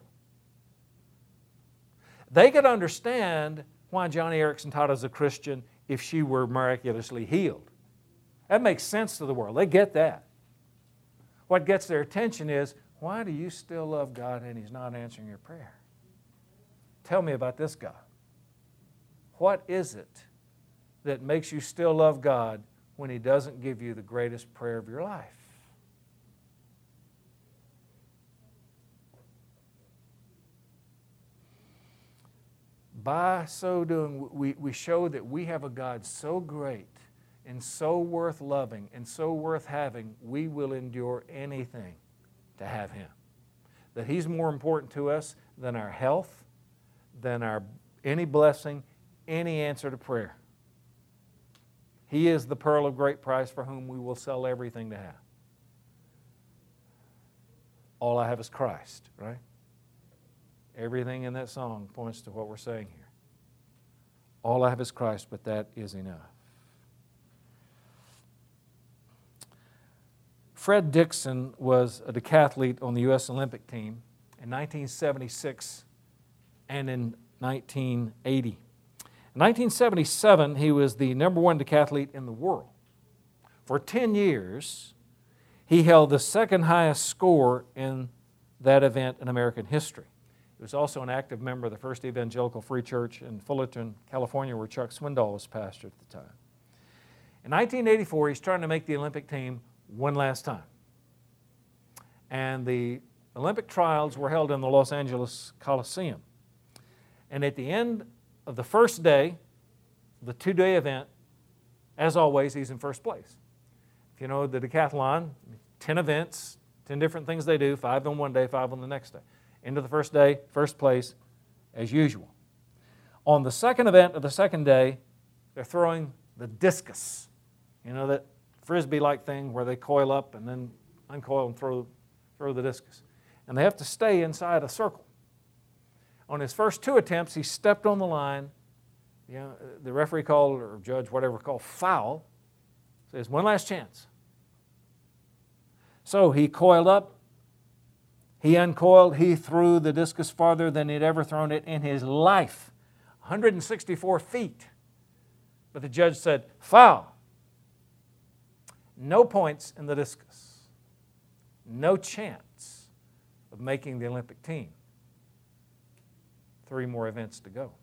They could understand why Joni Eareckson Tada is a Christian if she were miraculously healed. That makes sense to the world. They get that. What gets their attention is, why do you still love God and He's not answering your prayer? Tell me about this God. What is it that makes you still love God when He doesn't give you the greatest prayer of your life? By so doing, we, we show that we have a God so great and so worth loving and so worth having, we will endure anything to have Him. That He's more important to us than our health, than our any blessing, any answer to prayer. He is the pearl of great price for whom we will sell everything to have. All I have is Christ, right? Everything in that song points to what we're saying here. All I have is Christ, but that is enough. Fred Dixon was a decathlete on the U S Olympic team in nineteen seventy-six and in nineteen eighty. In nineteen seventy-seven, he was the number one decathlete in the world. For ten years, he held the second highest score in that event in American history. He was also an active member of the First Evangelical Free Church in Fullerton, California, where Chuck Swindoll was pastor at the time. In nineteen eighty-four, he's trying to make the Olympic team one last time. And the Olympic trials were held in the Los Angeles Coliseum. And at the end of the first day, the two-day event, as always, he's in first place. If you know the decathlon, ten events, ten different things they do, five on one day, five on the next day. End of the first day, first place, as usual. On the second event of the second day, they're throwing the discus. You know, that Frisbee-like thing where they coil up and then uncoil and throw, throw the discus. And they have to stay inside a circle. On his first two attempts, he stepped on the line. You know, the referee called, or judge, whatever, called foul. Says, one last chance. So he coiled up. He uncoiled. He threw the discus farther than he'd ever thrown it in his life. one hundred sixty-four feet. But the judge said, foul. No points in the discus. No chance of making the Olympic team. Three more events to go.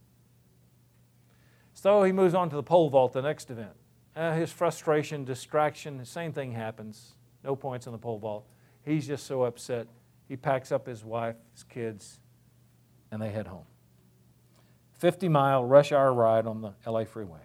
So he moves on to the pole vault, the next event. Uh, his frustration, distraction, the same thing happens. No points in the pole vault. He's just so upset, he packs up his wife, his kids, and they head home. fifty-mile rush hour ride on the L A freeway.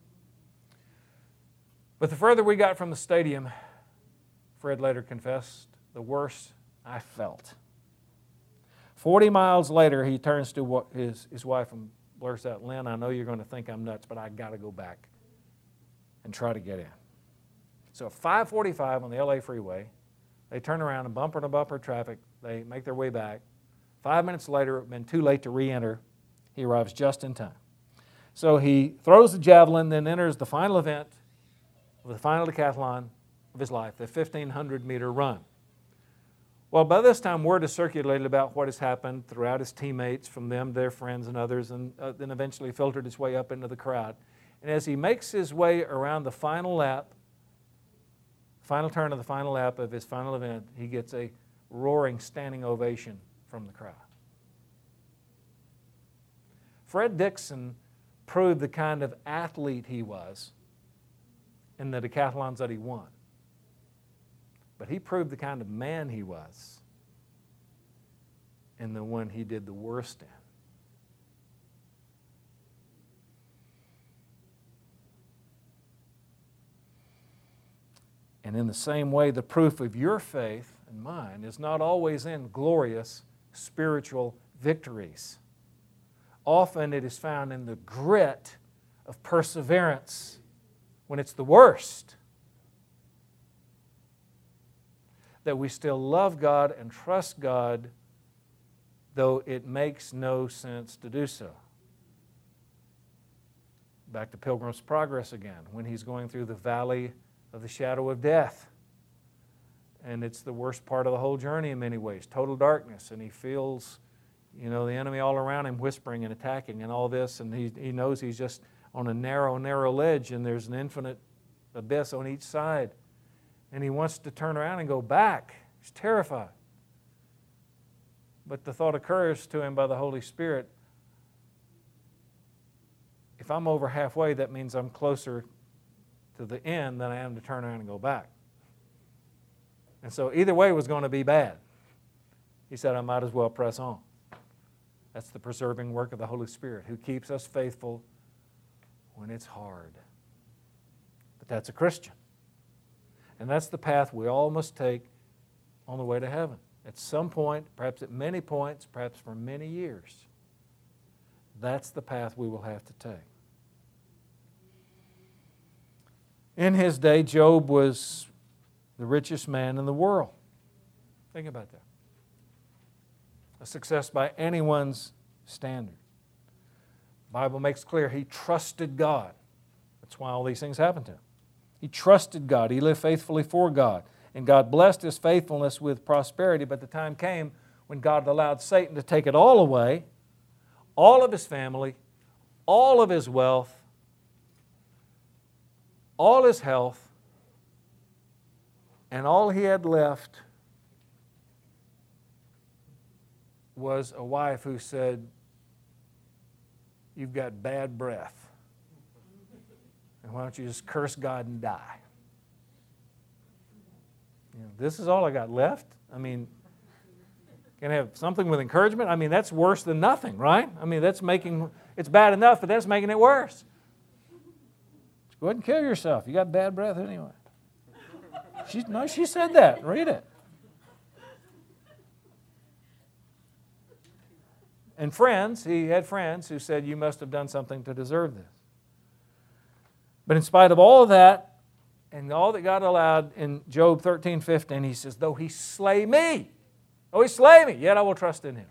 But the further we got from the stadium, Fred later confessed, the worse I felt. Forty miles later, he turns to his, his wife and blurts out, "Lynn, I know you're going to think I'm nuts, but I got to go back and try to get in." So at five forty-five on the L A freeway, they turn around and bumper to bumper traffic. They make their way back. Five minutes later, it had been too late to re-enter. He arrives just in time. So he throws the javelin, then enters the final event of the final decathlon of his life, the fifteen hundred meter run. Well, by this time, word has circulated about what has happened throughout his teammates, from them, their friends, and others, and uh, then eventually filtered its way up into the crowd. And as he makes his way around the final lap, final turn of the final lap of his final event, he gets a roaring standing ovation from the crowd. Fred Dixon proved the kind of athlete he was in the decathlons that he won. But he proved the kind of man he was in the one he did the worst in. And in the same way, the proof of your faith and mine is not always in glorious spiritual victories. Often it is found in the grit of perseverance when it's the worst, that we still love God and trust God, though it makes no sense to do so. Back to Pilgrim's Progress again, when he's going through the valley of the shadow of death. And it's the worst part of the whole journey in many ways, total darkness, and he feels, you know, the enemy all around him whispering and attacking and all this, and he, he knows he's just on a narrow, narrow ledge, and there's an infinite abyss on each side. And he wants to turn around and go back. He's terrified. But the thought occurs to him by the Holy Spirit, if I'm over halfway, that means I'm closer to the end than I am to turn around and go back. And so either way was going to be bad. He said, I might as well press on. That's the preserving work of the Holy Spirit, who keeps us faithful when it's hard. But that's a Christian. And that's the path we all must take on the way to heaven. At some point, perhaps at many points, perhaps for many years. That's the path we will have to take. In his day, Job was the richest man in the world. Think about that. A success by anyone's standard. The Bible makes clear he trusted God. That's why all these things happened to him. He trusted God. He lived faithfully for God. And God blessed his faithfulness with prosperity, but the time came when God allowed Satan to take it all away, all of his family, all of his wealth, all his health, and all he had left was a wife who said, "You've got bad breath. And why don't you just curse God and die?" You know, this is all I got left. I mean, can I have something with encouragement? I mean, that's worse than nothing, right? I mean, that's making, it's bad enough, but that's making it worse. Just go ahead and kill yourself. You got bad breath anyway. She, no, she said that. Read it. And friends, he had friends who said, you must have done something to deserve this. But in spite of all of that, and all that God allowed in Job thirteen fifteen, he says, though he slay me, though he slay me, yet I will trust in him.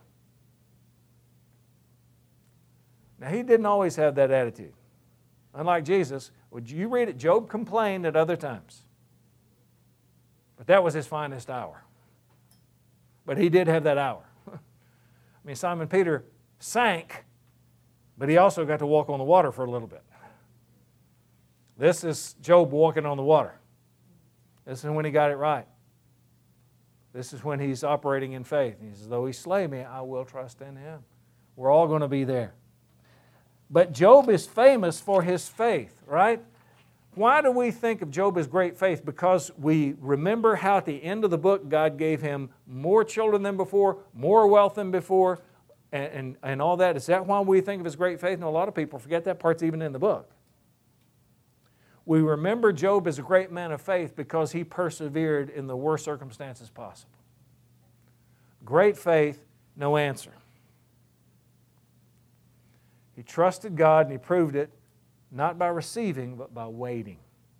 Now, he didn't always have that attitude. Unlike Jesus, would you read it? Job complained at other times. But that was his finest hour. But he did have that hour. I mean, Simon Peter sank, but he also got to walk on the water for a little bit. This is Job walking on the water. This is when he got it right. This is when he's operating in faith. He says, though he slay me, I will trust in him. We're all going to be there. But Job is famous for his faith, right? Why do we think of Job as great faith? Because we remember how at the end of the book God gave him more children than before, more wealth than before, and, and, and all that. Is that why we think of his great faith? No, a lot of people forget that part's even in the book. We remember Job as a great man of faith because he persevered in the worst circumstances possible. Great faith, no answer. He trusted God and he proved it not by receiving, but by waiting.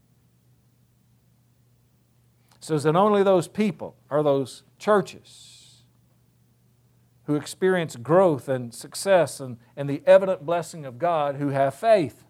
So is it only those people or those churches who experience growth and success and, and the evident blessing of God who have faith?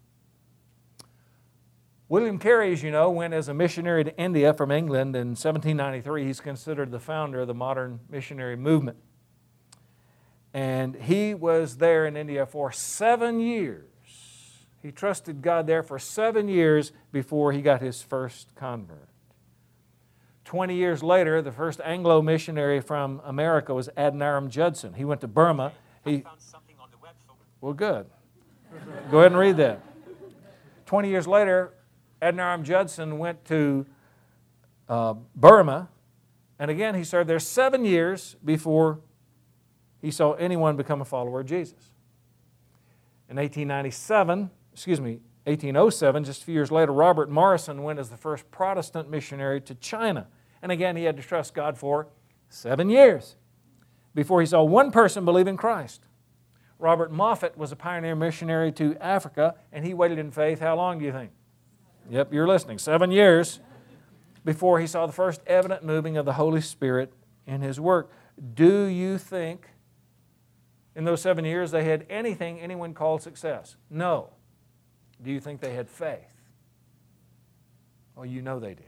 William Carey, as you know, went as a missionary to India from England in seventeen ninety-three. He's considered the founder of the modern missionary movement. And he was there in India for seven years. He trusted God there for seven years before he got his first convert. Twenty years later, the first Anglo missionary from America was Adoniram Judson. He went to Burma. He, I found something on the web. So well, good. Go ahead and read that. Twenty years later, Adoniram Judson went to uh, Burma, and again he served there seven years before he saw anyone become a follower of Jesus. In eighteen ninety-seven, excuse me, eighteen oh seven, just a few years later, Robert Morrison went as the first Protestant missionary to China. And again, he had to trust God for seven years before he saw one person believe in Christ. Robert Moffat was a pioneer missionary to Africa, and he waited in faith, how long do you think? Yep, you're listening. Seven years before he saw the first evident moving of the Holy Spirit in his work. Do you think in those seven years they had anything anyone called success? No. Do you think they had faith? Well, you know they did.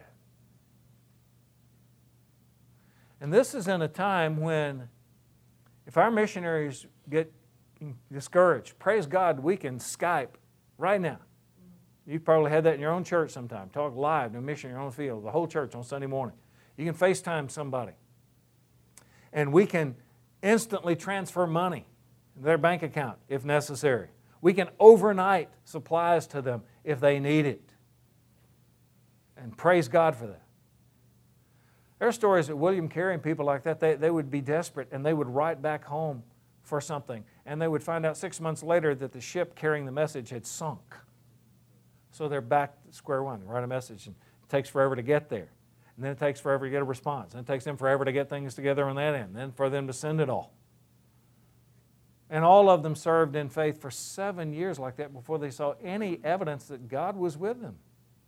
And this is in a time when if our missionaries get discouraged, praise God, we can Skype right now. You've probably had that in your own church sometime. Talk live to a missionary in your own field, the whole church on Sunday morning. You can FaceTime somebody. And we can instantly transfer money to their bank account if necessary. We can overnight supplies to them if they need it. And praise God for that. There are stories that William Carey and people like that, they, they would be desperate and they would write back home for something. And they would find out six months later that the ship carrying the message had sunk. So they're back to square one. They write a message and it takes forever to get there. And then it takes forever to get a response. And it takes them forever to get things together on that end. And then for them to send it all. And all of them served in faith for seven years like that before they saw any evidence that God was with them.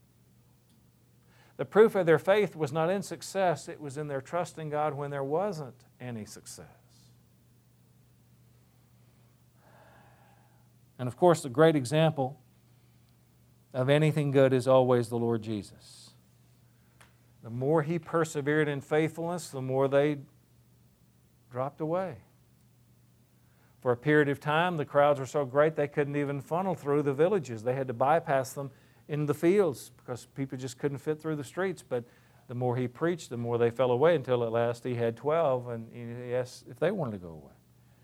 The proof of their faith was not in success, it was in their trust in God when there wasn't any success. And of course, the great example of anything good is always the Lord Jesus. The more He persevered in faithfulness, the more they dropped away. For a period of time, the crowds were so great they couldn't even funnel through the villages. They had to bypass them in the fields because people just couldn't fit through the streets. But the more he preached, the more they fell away until at last he had twelve and he asked if they wanted to go away.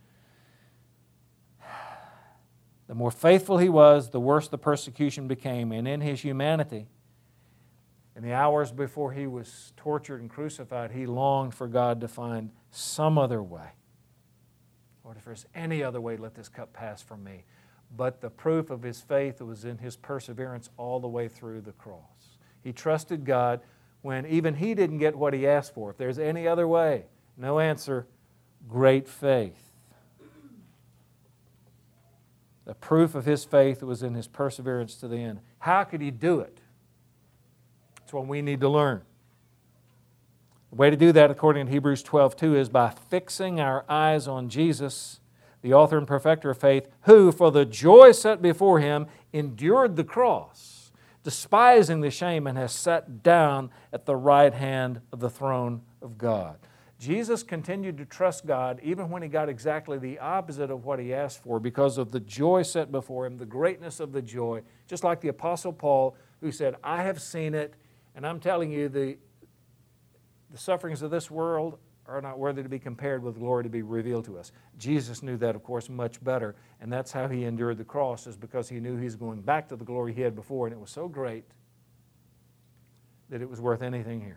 The more faithful he was, the worse the persecution became. And in his humanity, in the hours before he was tortured and crucified, he longed for God to find some other way. Lord, if there's any other way, let this cup pass from me. But the proof of his faith was in his perseverance all the way through the cross. He trusted God when even he didn't get what he asked for. If there's any other way, no answer, great faith. The proof of his faith was in his perseverance to the end. How could he do it? That's what we need to learn. The way to do that, according to Hebrews twelve two, is by fixing our eyes on Jesus, the author and perfecter of faith, who, for the joy set before him, endured the cross, despising the shame, and has sat down at the right hand of the throne of God. Jesus continued to trust God even when he got exactly the opposite of what he asked for because of the joy set before him, the greatness of the joy. Just like the Apostle Paul, who said, I have seen it, and I'm telling you, the, the sufferings of this world are not worthy to be compared with the glory to be revealed to us. Jesus knew that, of course, much better, and that's how he endured the cross, is because he knew he was going back to the glory he had before, and it was so great that it was worth anything here.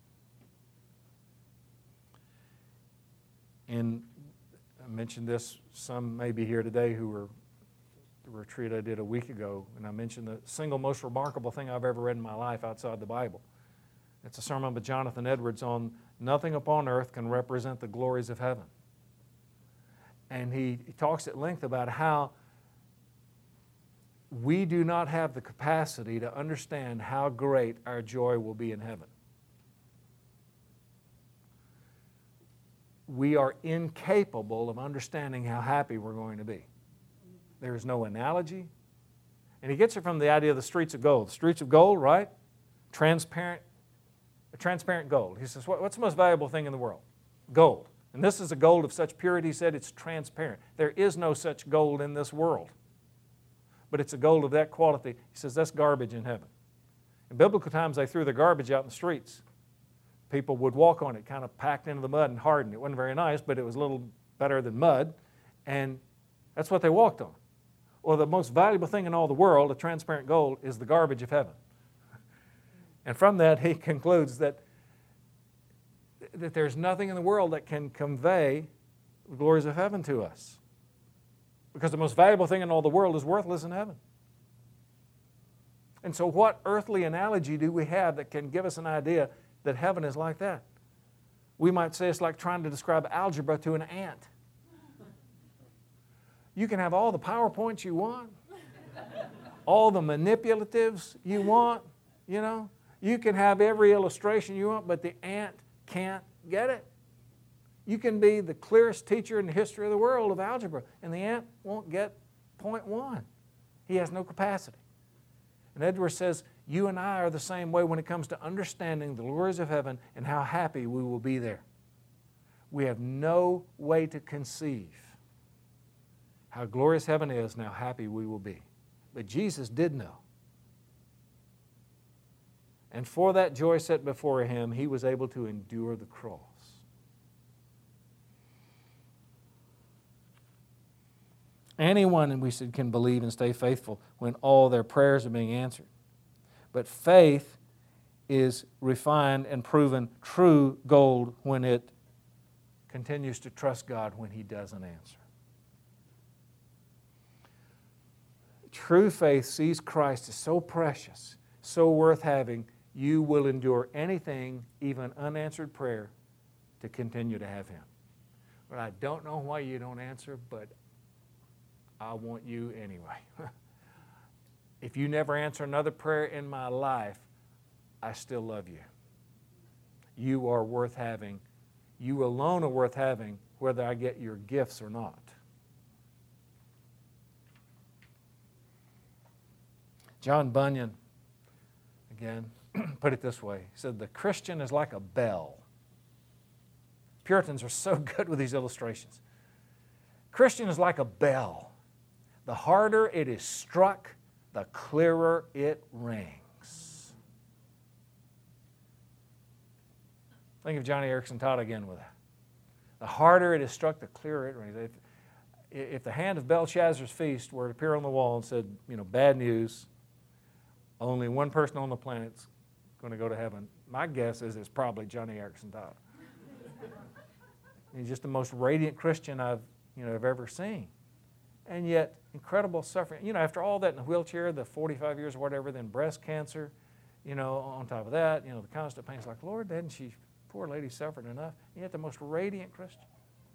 And I mentioned this, some may be here today who were at the retreat I did a week ago, and I mentioned the single most remarkable thing I've ever read in my life outside the Bible. It's a sermon by Jonathan Edwards on nothing upon earth can represent the glories of heaven. And he, he talks at length about how we do not have the capacity to understand how great our joy will be in heaven. We are incapable of understanding how happy we're going to be. There is no analogy. And he gets it from the idea of the streets of gold. Streets of gold, right? Transparent, transparent gold. He says, what's the most valuable thing in the world? Gold. And this is a gold of such purity, he said, it's transparent. There is no such gold in this world. But it's a gold of that quality. He says that's garbage in heaven. In biblical times, they threw the garbage out in the streets. People would walk on it, kind of packed into the mud and hardened. It wasn't very nice, but it was a little better than mud. And that's what they walked on. Well, the most valuable thing in all the world, a transparent gold, is the garbage of heaven. And from that, he concludes that, that there's nothing in the world that can convey the glories of heaven to us. Because the most valuable thing in all the world is worthless in heaven. And so what earthly analogy do we have that can give us an idea that heaven is like that? We might say it's like trying to describe algebra to an ant. You can have all the PowerPoints you want, all the manipulatives you want, you know. You can have every illustration you want, but the ant can't get it. You can be the clearest teacher in the history of the world of algebra, and the ant won't get point one. He has no capacity. And Edwards says, you and I are the same way when it comes to understanding the glories of heaven and how happy we will be there. We have no way to conceive how glorious heaven is and how happy we will be. But Jesus did know. And for that joy set before him, he was able to endure the cross. Anyone, we said, can believe and stay faithful when all their prayers are being answered. But faith is refined and proven true gold when it continues to trust God when he doesn't answer. True faith sees Christ as so precious, so worth having, you will endure anything, even unanswered prayer, to continue to have him. But I don't know why you don't answer, but I want you anyway. If you never answer another prayer in my life, I still love you. You are worth having. You alone are worth having, whether I get your gifts or not. John Bunyan, again, put it this way. He said, the Christian is like a bell. Puritans are so good with these illustrations. Christian is like a bell. The harder it is struck, the clearer it rings. Think of Johnny Erickson Todd again with that. The harder it is struck, the clearer it rings. If, if the hand of Belshazzar's feast were to appear on the wall and said, you know, bad news, only one person on the planet's going to go to heaven, my guess is it's probably Johnny Erickson Todd. He's just the most radiant Christian I've, you know, I've ever seen. And yet, incredible suffering. You know, after all that in the wheelchair, the forty-five years or whatever, then breast cancer, you know, on top of that, you know, the constant pain. It's like, Lord, hadn't she, poor lady, suffered enough? And yet the most radiant Christian.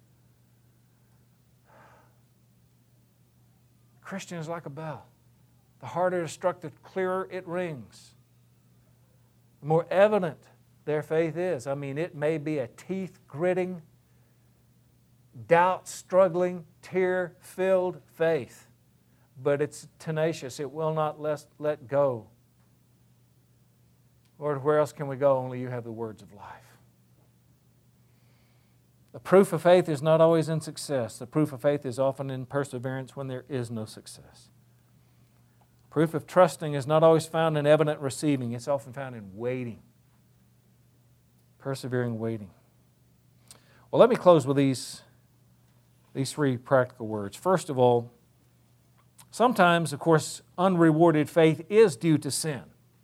Christian is like a bell. The harder it is struck, the clearer it rings. The more evident their faith is. I mean, it may be a teeth-gritting, doubt-struggling, tear-filled faith, but it's tenacious. It will not let, let go. Lord, where else can we go? Only you have the words of life. The proof of faith is not always in success. The proof of faith is often in perseverance when there is no success. Proof of trusting is not always found in evident receiving. It's often found in waiting. Persevering waiting. Well, let me close with these, these three practical words. First of all, sometimes, of course, unrewarded faith is due to sin.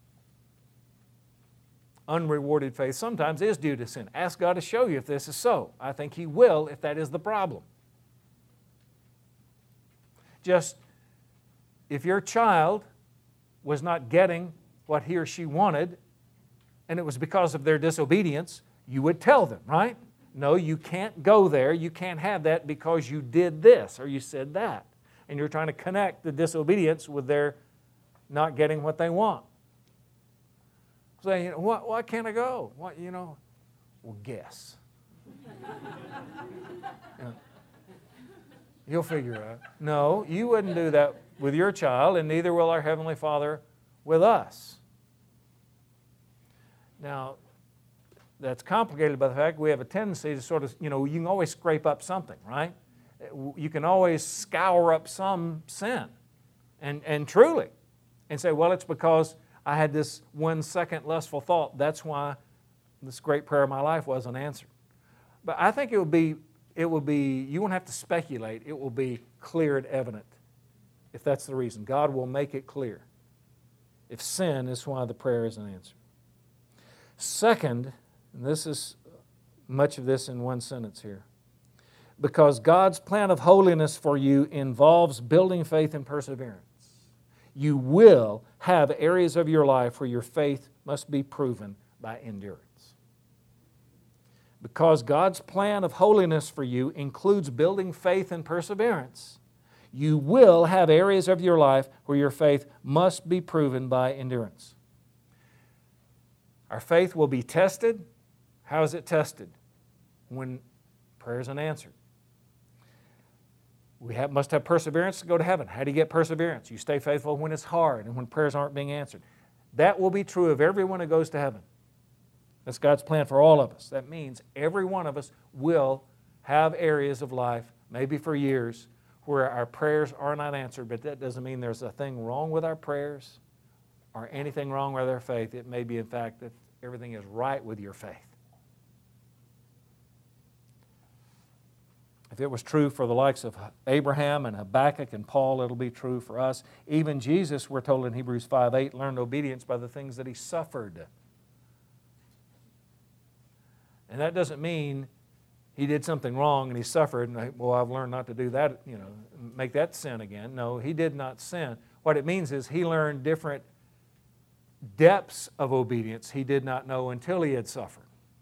Unrewarded faith sometimes is due to sin. Ask God to show you if this is so. I think He will if that is the problem. Just, if your child was not getting what he or she wanted, and it was because of their disobedience, you would tell them, right? No, you can't go there. You can't have that because you did this or you said that. And you're trying to connect the disobedience with their not getting what they want. Saying, why, why can't I go? Why, you know, well, guess. Yeah. You'll figure it out. No, you wouldn't do that with your child, and neither will our Heavenly Father with us. Now, that's complicated by the fact we have a tendency to sort of, you know, you can always scrape up something, right? You can always scour up some sin, and, and truly, and say, well, it's because I had this one second lustful thought. That's why this great prayer of my life wasn't answered. But I think it would be, it will be, you won't have to speculate. It will be clear and evident if that's the reason. God will make it clear if sin is why the prayer isn't answered. Second, and this is much of this in one sentence here, because God's plan of holiness for you involves building faith and perseverance. You will have areas of your life where your faith must be proven by endurance. Because God's plan of holiness for you includes building faith and perseverance, you will have areas of your life where your faith must be proven by endurance. Our faith will be tested. How is it tested? When prayer isn't answered. We have, must have perseverance to go to heaven. How do you get perseverance? You stay faithful when it's hard and when prayers aren't being answered. That will be true of everyone who goes to heaven. That's God's plan for all of us. That means every one of us will have areas of life, maybe for years, where our prayers are not answered, but that doesn't mean there's a thing wrong with our prayers or anything wrong with our faith. It may be, in fact, that everything is right with your faith. If it was true for the likes of Abraham and Habakkuk and Paul, it'll be true for us. Even Jesus, we're told in Hebrews five eight, learned obedience by the things that He suffered. And that doesn't mean He did something wrong and He suffered, and, well, I've learned not to do that, you know, make that sin again. No, He did not sin. What it means is He learned different depths of obedience He did not know until He had suffered.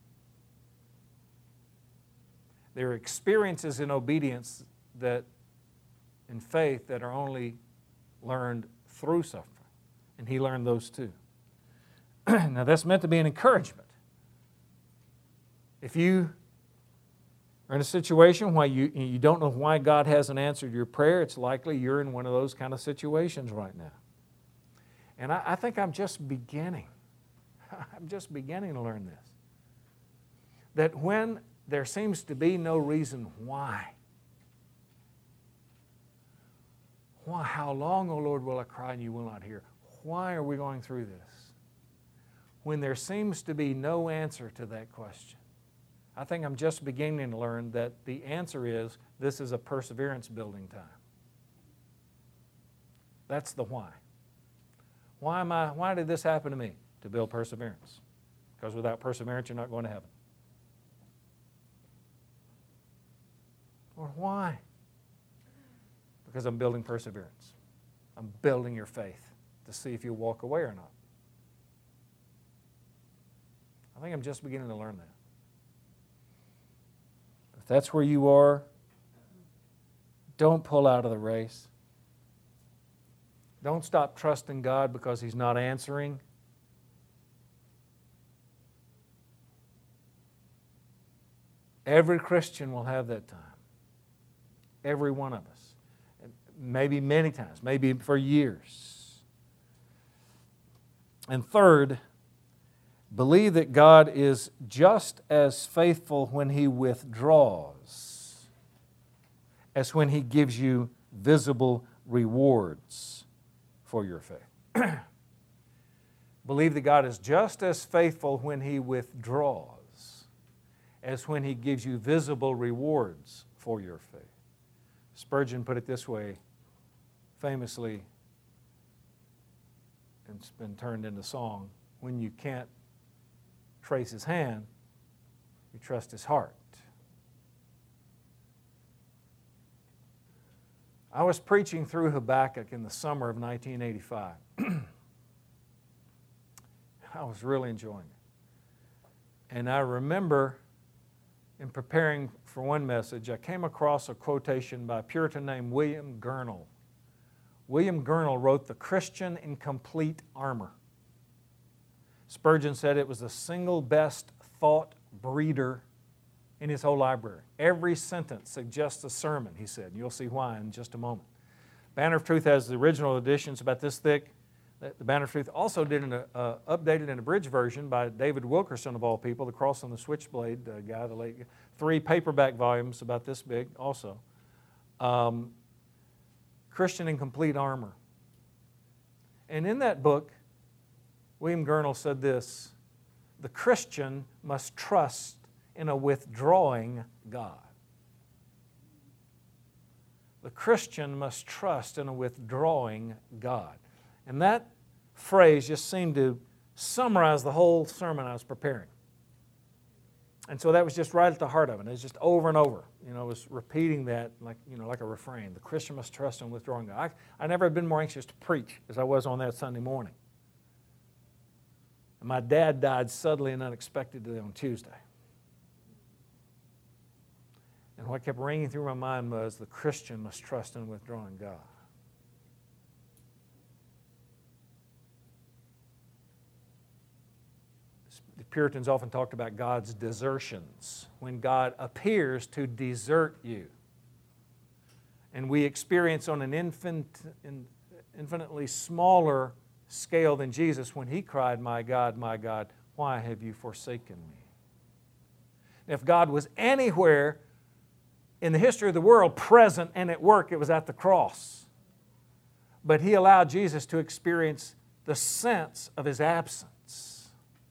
There are experiences in obedience that, in faith, that are only learned through suffering. And He learned those too. Now that's meant to be an encouragement. If you are in a situation where you, you don't know why God hasn't answered your prayer, it's likely you're in one of those kind of situations right now. And I, I think I'm just beginning. I'm just beginning to learn this. That when there seems to be no reason why. Why? How long, O Lord, will I cry and you will not hear? Why are we going through this? When there seems to be no answer to that question, I think I'm just beginning to learn that the answer is this is a perseverance building time. That's the why. Why am I? Why did this happen to me? To build perseverance. Because without perseverance, you're not going to heaven. Or why? Because I'm building perseverance. I'm building your faith to see if you walk away or not. I think I'm just beginning to learn that. If that's where you are, don't pull out of the race. Don't stop trusting God because He's not answering. Every Christian will have that time. Every one of us. Maybe many times, maybe for years. And third, believe that God is just as faithful when He withdraws as when He gives you visible rewards for your faith. Believe that God is just as faithful when He withdraws as when He gives you visible rewards for your faith. Spurgeon put it this way, famously, and it's been turned into song: when you can't trace His hand, you trust His heart. I was preaching through Habakkuk in the summer of nineteen eighty-five. I was really enjoying it. And I remember in preparing for one message, I came across a quotation by a Puritan named William Gurnall. William Gurnall wrote The Christian in Complete Armor. Spurgeon said it was the single best thought breeder in his whole library. Every sentence suggests a sermon, he said. You'll see why in just a moment. Banner of Truth has the original editions about this thick. The Banner of Truth also did an uh, updated and abridged version by David Wilkerson, of all people, the Cross on the Switchblade uh, guy, the late, three paperback volumes about this big also. Um, Christian in Complete Armor. And in that book, William Gurnall said this: the Christian must trust in a withdrawing God. The Christian must trust in a withdrawing God. And that phrase just seemed to summarize the whole sermon I was preparing. And so that was just right at the heart of it. It was just over and over. You know, I was repeating that like, you know, like a refrain. The Christian must trust in withdrawing God. I, I never had been more anxious to preach as I was on that Sunday morning. And my dad died suddenly and unexpectedly on Tuesday. And what kept ringing through my mind was the Christian must trust in withdrawing God. The Puritans often talked about God's desertions, when God appears to desert you. And we experience on an infant, infinitely smaller scale than Jesus when He cried, "My God, my God, why have you forsaken me?" If God was anywhere in the history of the world present and at work, it was at the cross. But He allowed Jesus to experience the sense of His absence.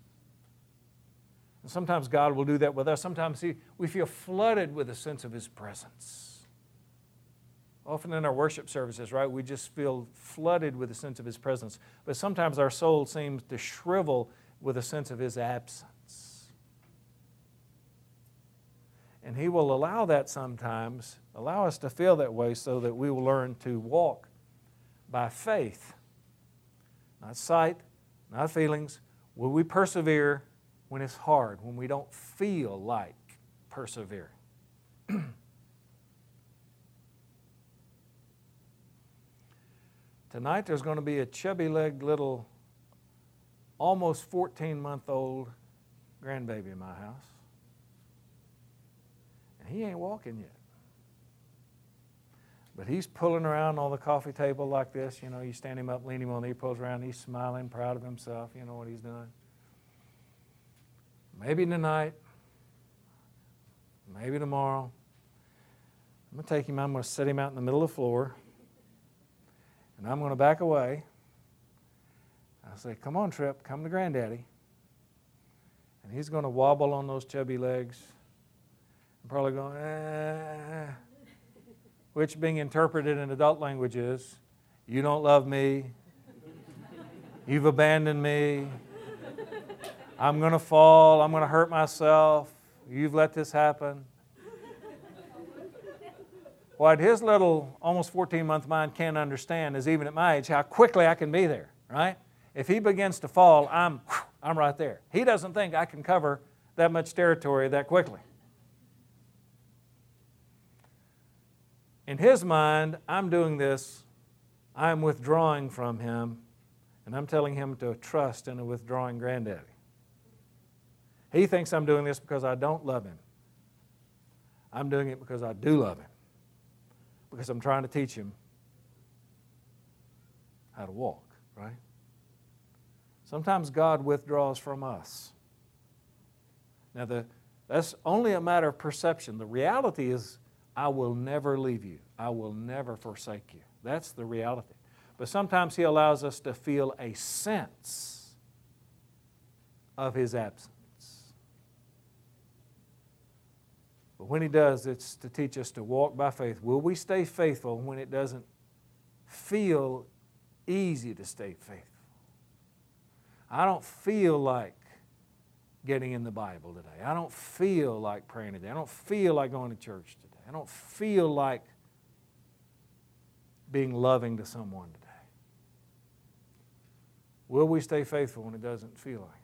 And sometimes God will do that with us. Sometimes he, we feel flooded with a sense of His presence. Often in our worship services, right, we just feel flooded with a sense of His presence. But sometimes our soul seems to shrivel with a sense of His absence. And He will allow that sometimes, allow us to feel that way so that we will learn to walk by faith. Not sight, not feelings. Will we persevere when it's hard, when we don't feel like persevering? Tonight there's going to be a chubby-legged little, almost fourteen-month-old grandbaby in my house. And he ain't walking yet. But he's pulling around on the coffee table like this. You know, you stand him up, lean him on, he pulls around, he's smiling, proud of himself. You know what he's doing. Maybe tonight, maybe tomorrow, I'm going to take him, I'm going to set him out in the middle of the floor, and I'm going to back away. I'll say, "Come on, Trip, come to Granddaddy." And he's going to wobble on those chubby legs. I'm probably going, eh, which being interpreted in adult language is, "You don't love me. You've abandoned me. I'm going to fall. I'm going to hurt myself. You've let this happen." What his little, almost fourteen-month mind can't understand is, even at my age, how quickly I can be there, right? If he begins to fall, I'm, I'm right there. He doesn't think I can cover that much territory that quickly. In his mind, I'm doing this, I'm withdrawing from him, and I'm telling him to trust in a withdrawing granddaddy. He thinks I'm doing this because I don't love him. I'm doing it because I do love him, because I'm trying to teach him how to walk, right? Sometimes God withdraws from us. Now, the, that's only a matter of perception. The reality is, I will never leave you. I will never forsake you. That's the reality. But sometimes He allows us to feel a sense of His absence. But when He does, it's to teach us to walk by faith. Will we stay faithful when it doesn't feel easy to stay faithful? I don't feel like getting in the Bible today. I don't feel like praying today. I don't feel like going to church today. I don't feel like being loving to someone today. Will we stay faithful when it doesn't feel like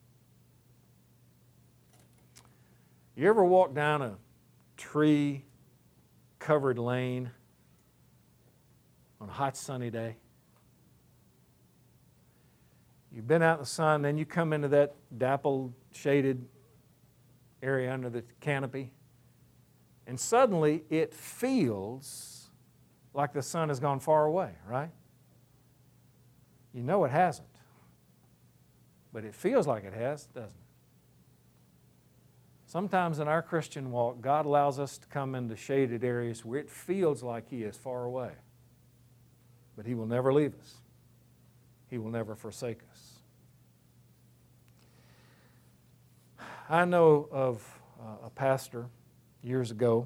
it? You ever walk down a tree-covered lane on a hot sunny day? You've been out in the sun, then you come into that dappled, shaded area under the canopy, and suddenly it feels like the sun has gone far away, right? You know it hasn't, but it feels like it has, doesn't it? Sometimes in our Christian walk, God allows us to come into shaded areas where it feels like He is far away, but He will never leave us. He will never forsake us. I know of uh, a pastor years ago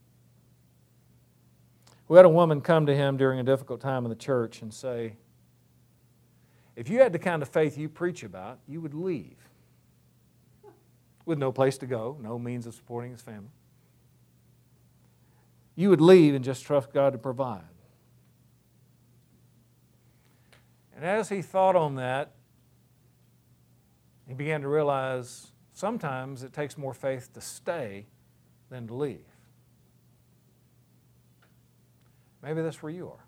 who had a woman come to him during a difficult time in the church and say, if you had the kind of faith you preach about, you would leave with no place to go, no means of supporting his family. You would leave and just trust God to provide. And as he thought on that, he began to realize sometimes it takes more faith to stay than to leave. Maybe that's where you are.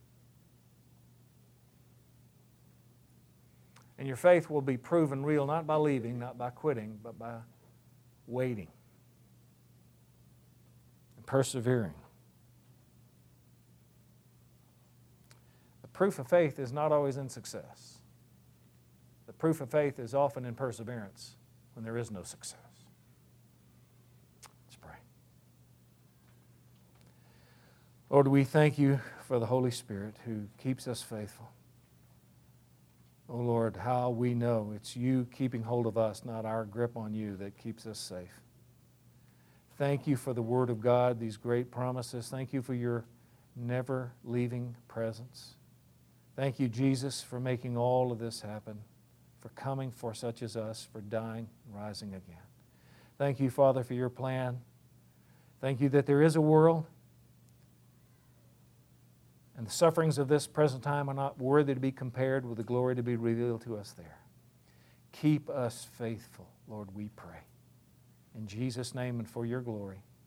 And your faith will be proven real not by leaving, not by quitting, but by waiting and persevering. Proof of faith is not always in success. The proof of faith is often in perseverance when there is no success. Let's pray. Lord, we thank You for the Holy Spirit who keeps us faithful. Oh Lord, how we know it's You keeping hold of us, not our grip on You, that keeps us safe. Thank You for the Word of God, these great promises. Thank You for Your never leaving presence. Thank You, Jesus, for making all of this happen, for coming for such as us, for dying and rising again. Thank You, Father, for Your plan. Thank You that there is a world, and the sufferings of this present time are not worthy to be compared with the glory to be revealed to us there. Keep us faithful, Lord, we pray. In Jesus' name and for Your glory.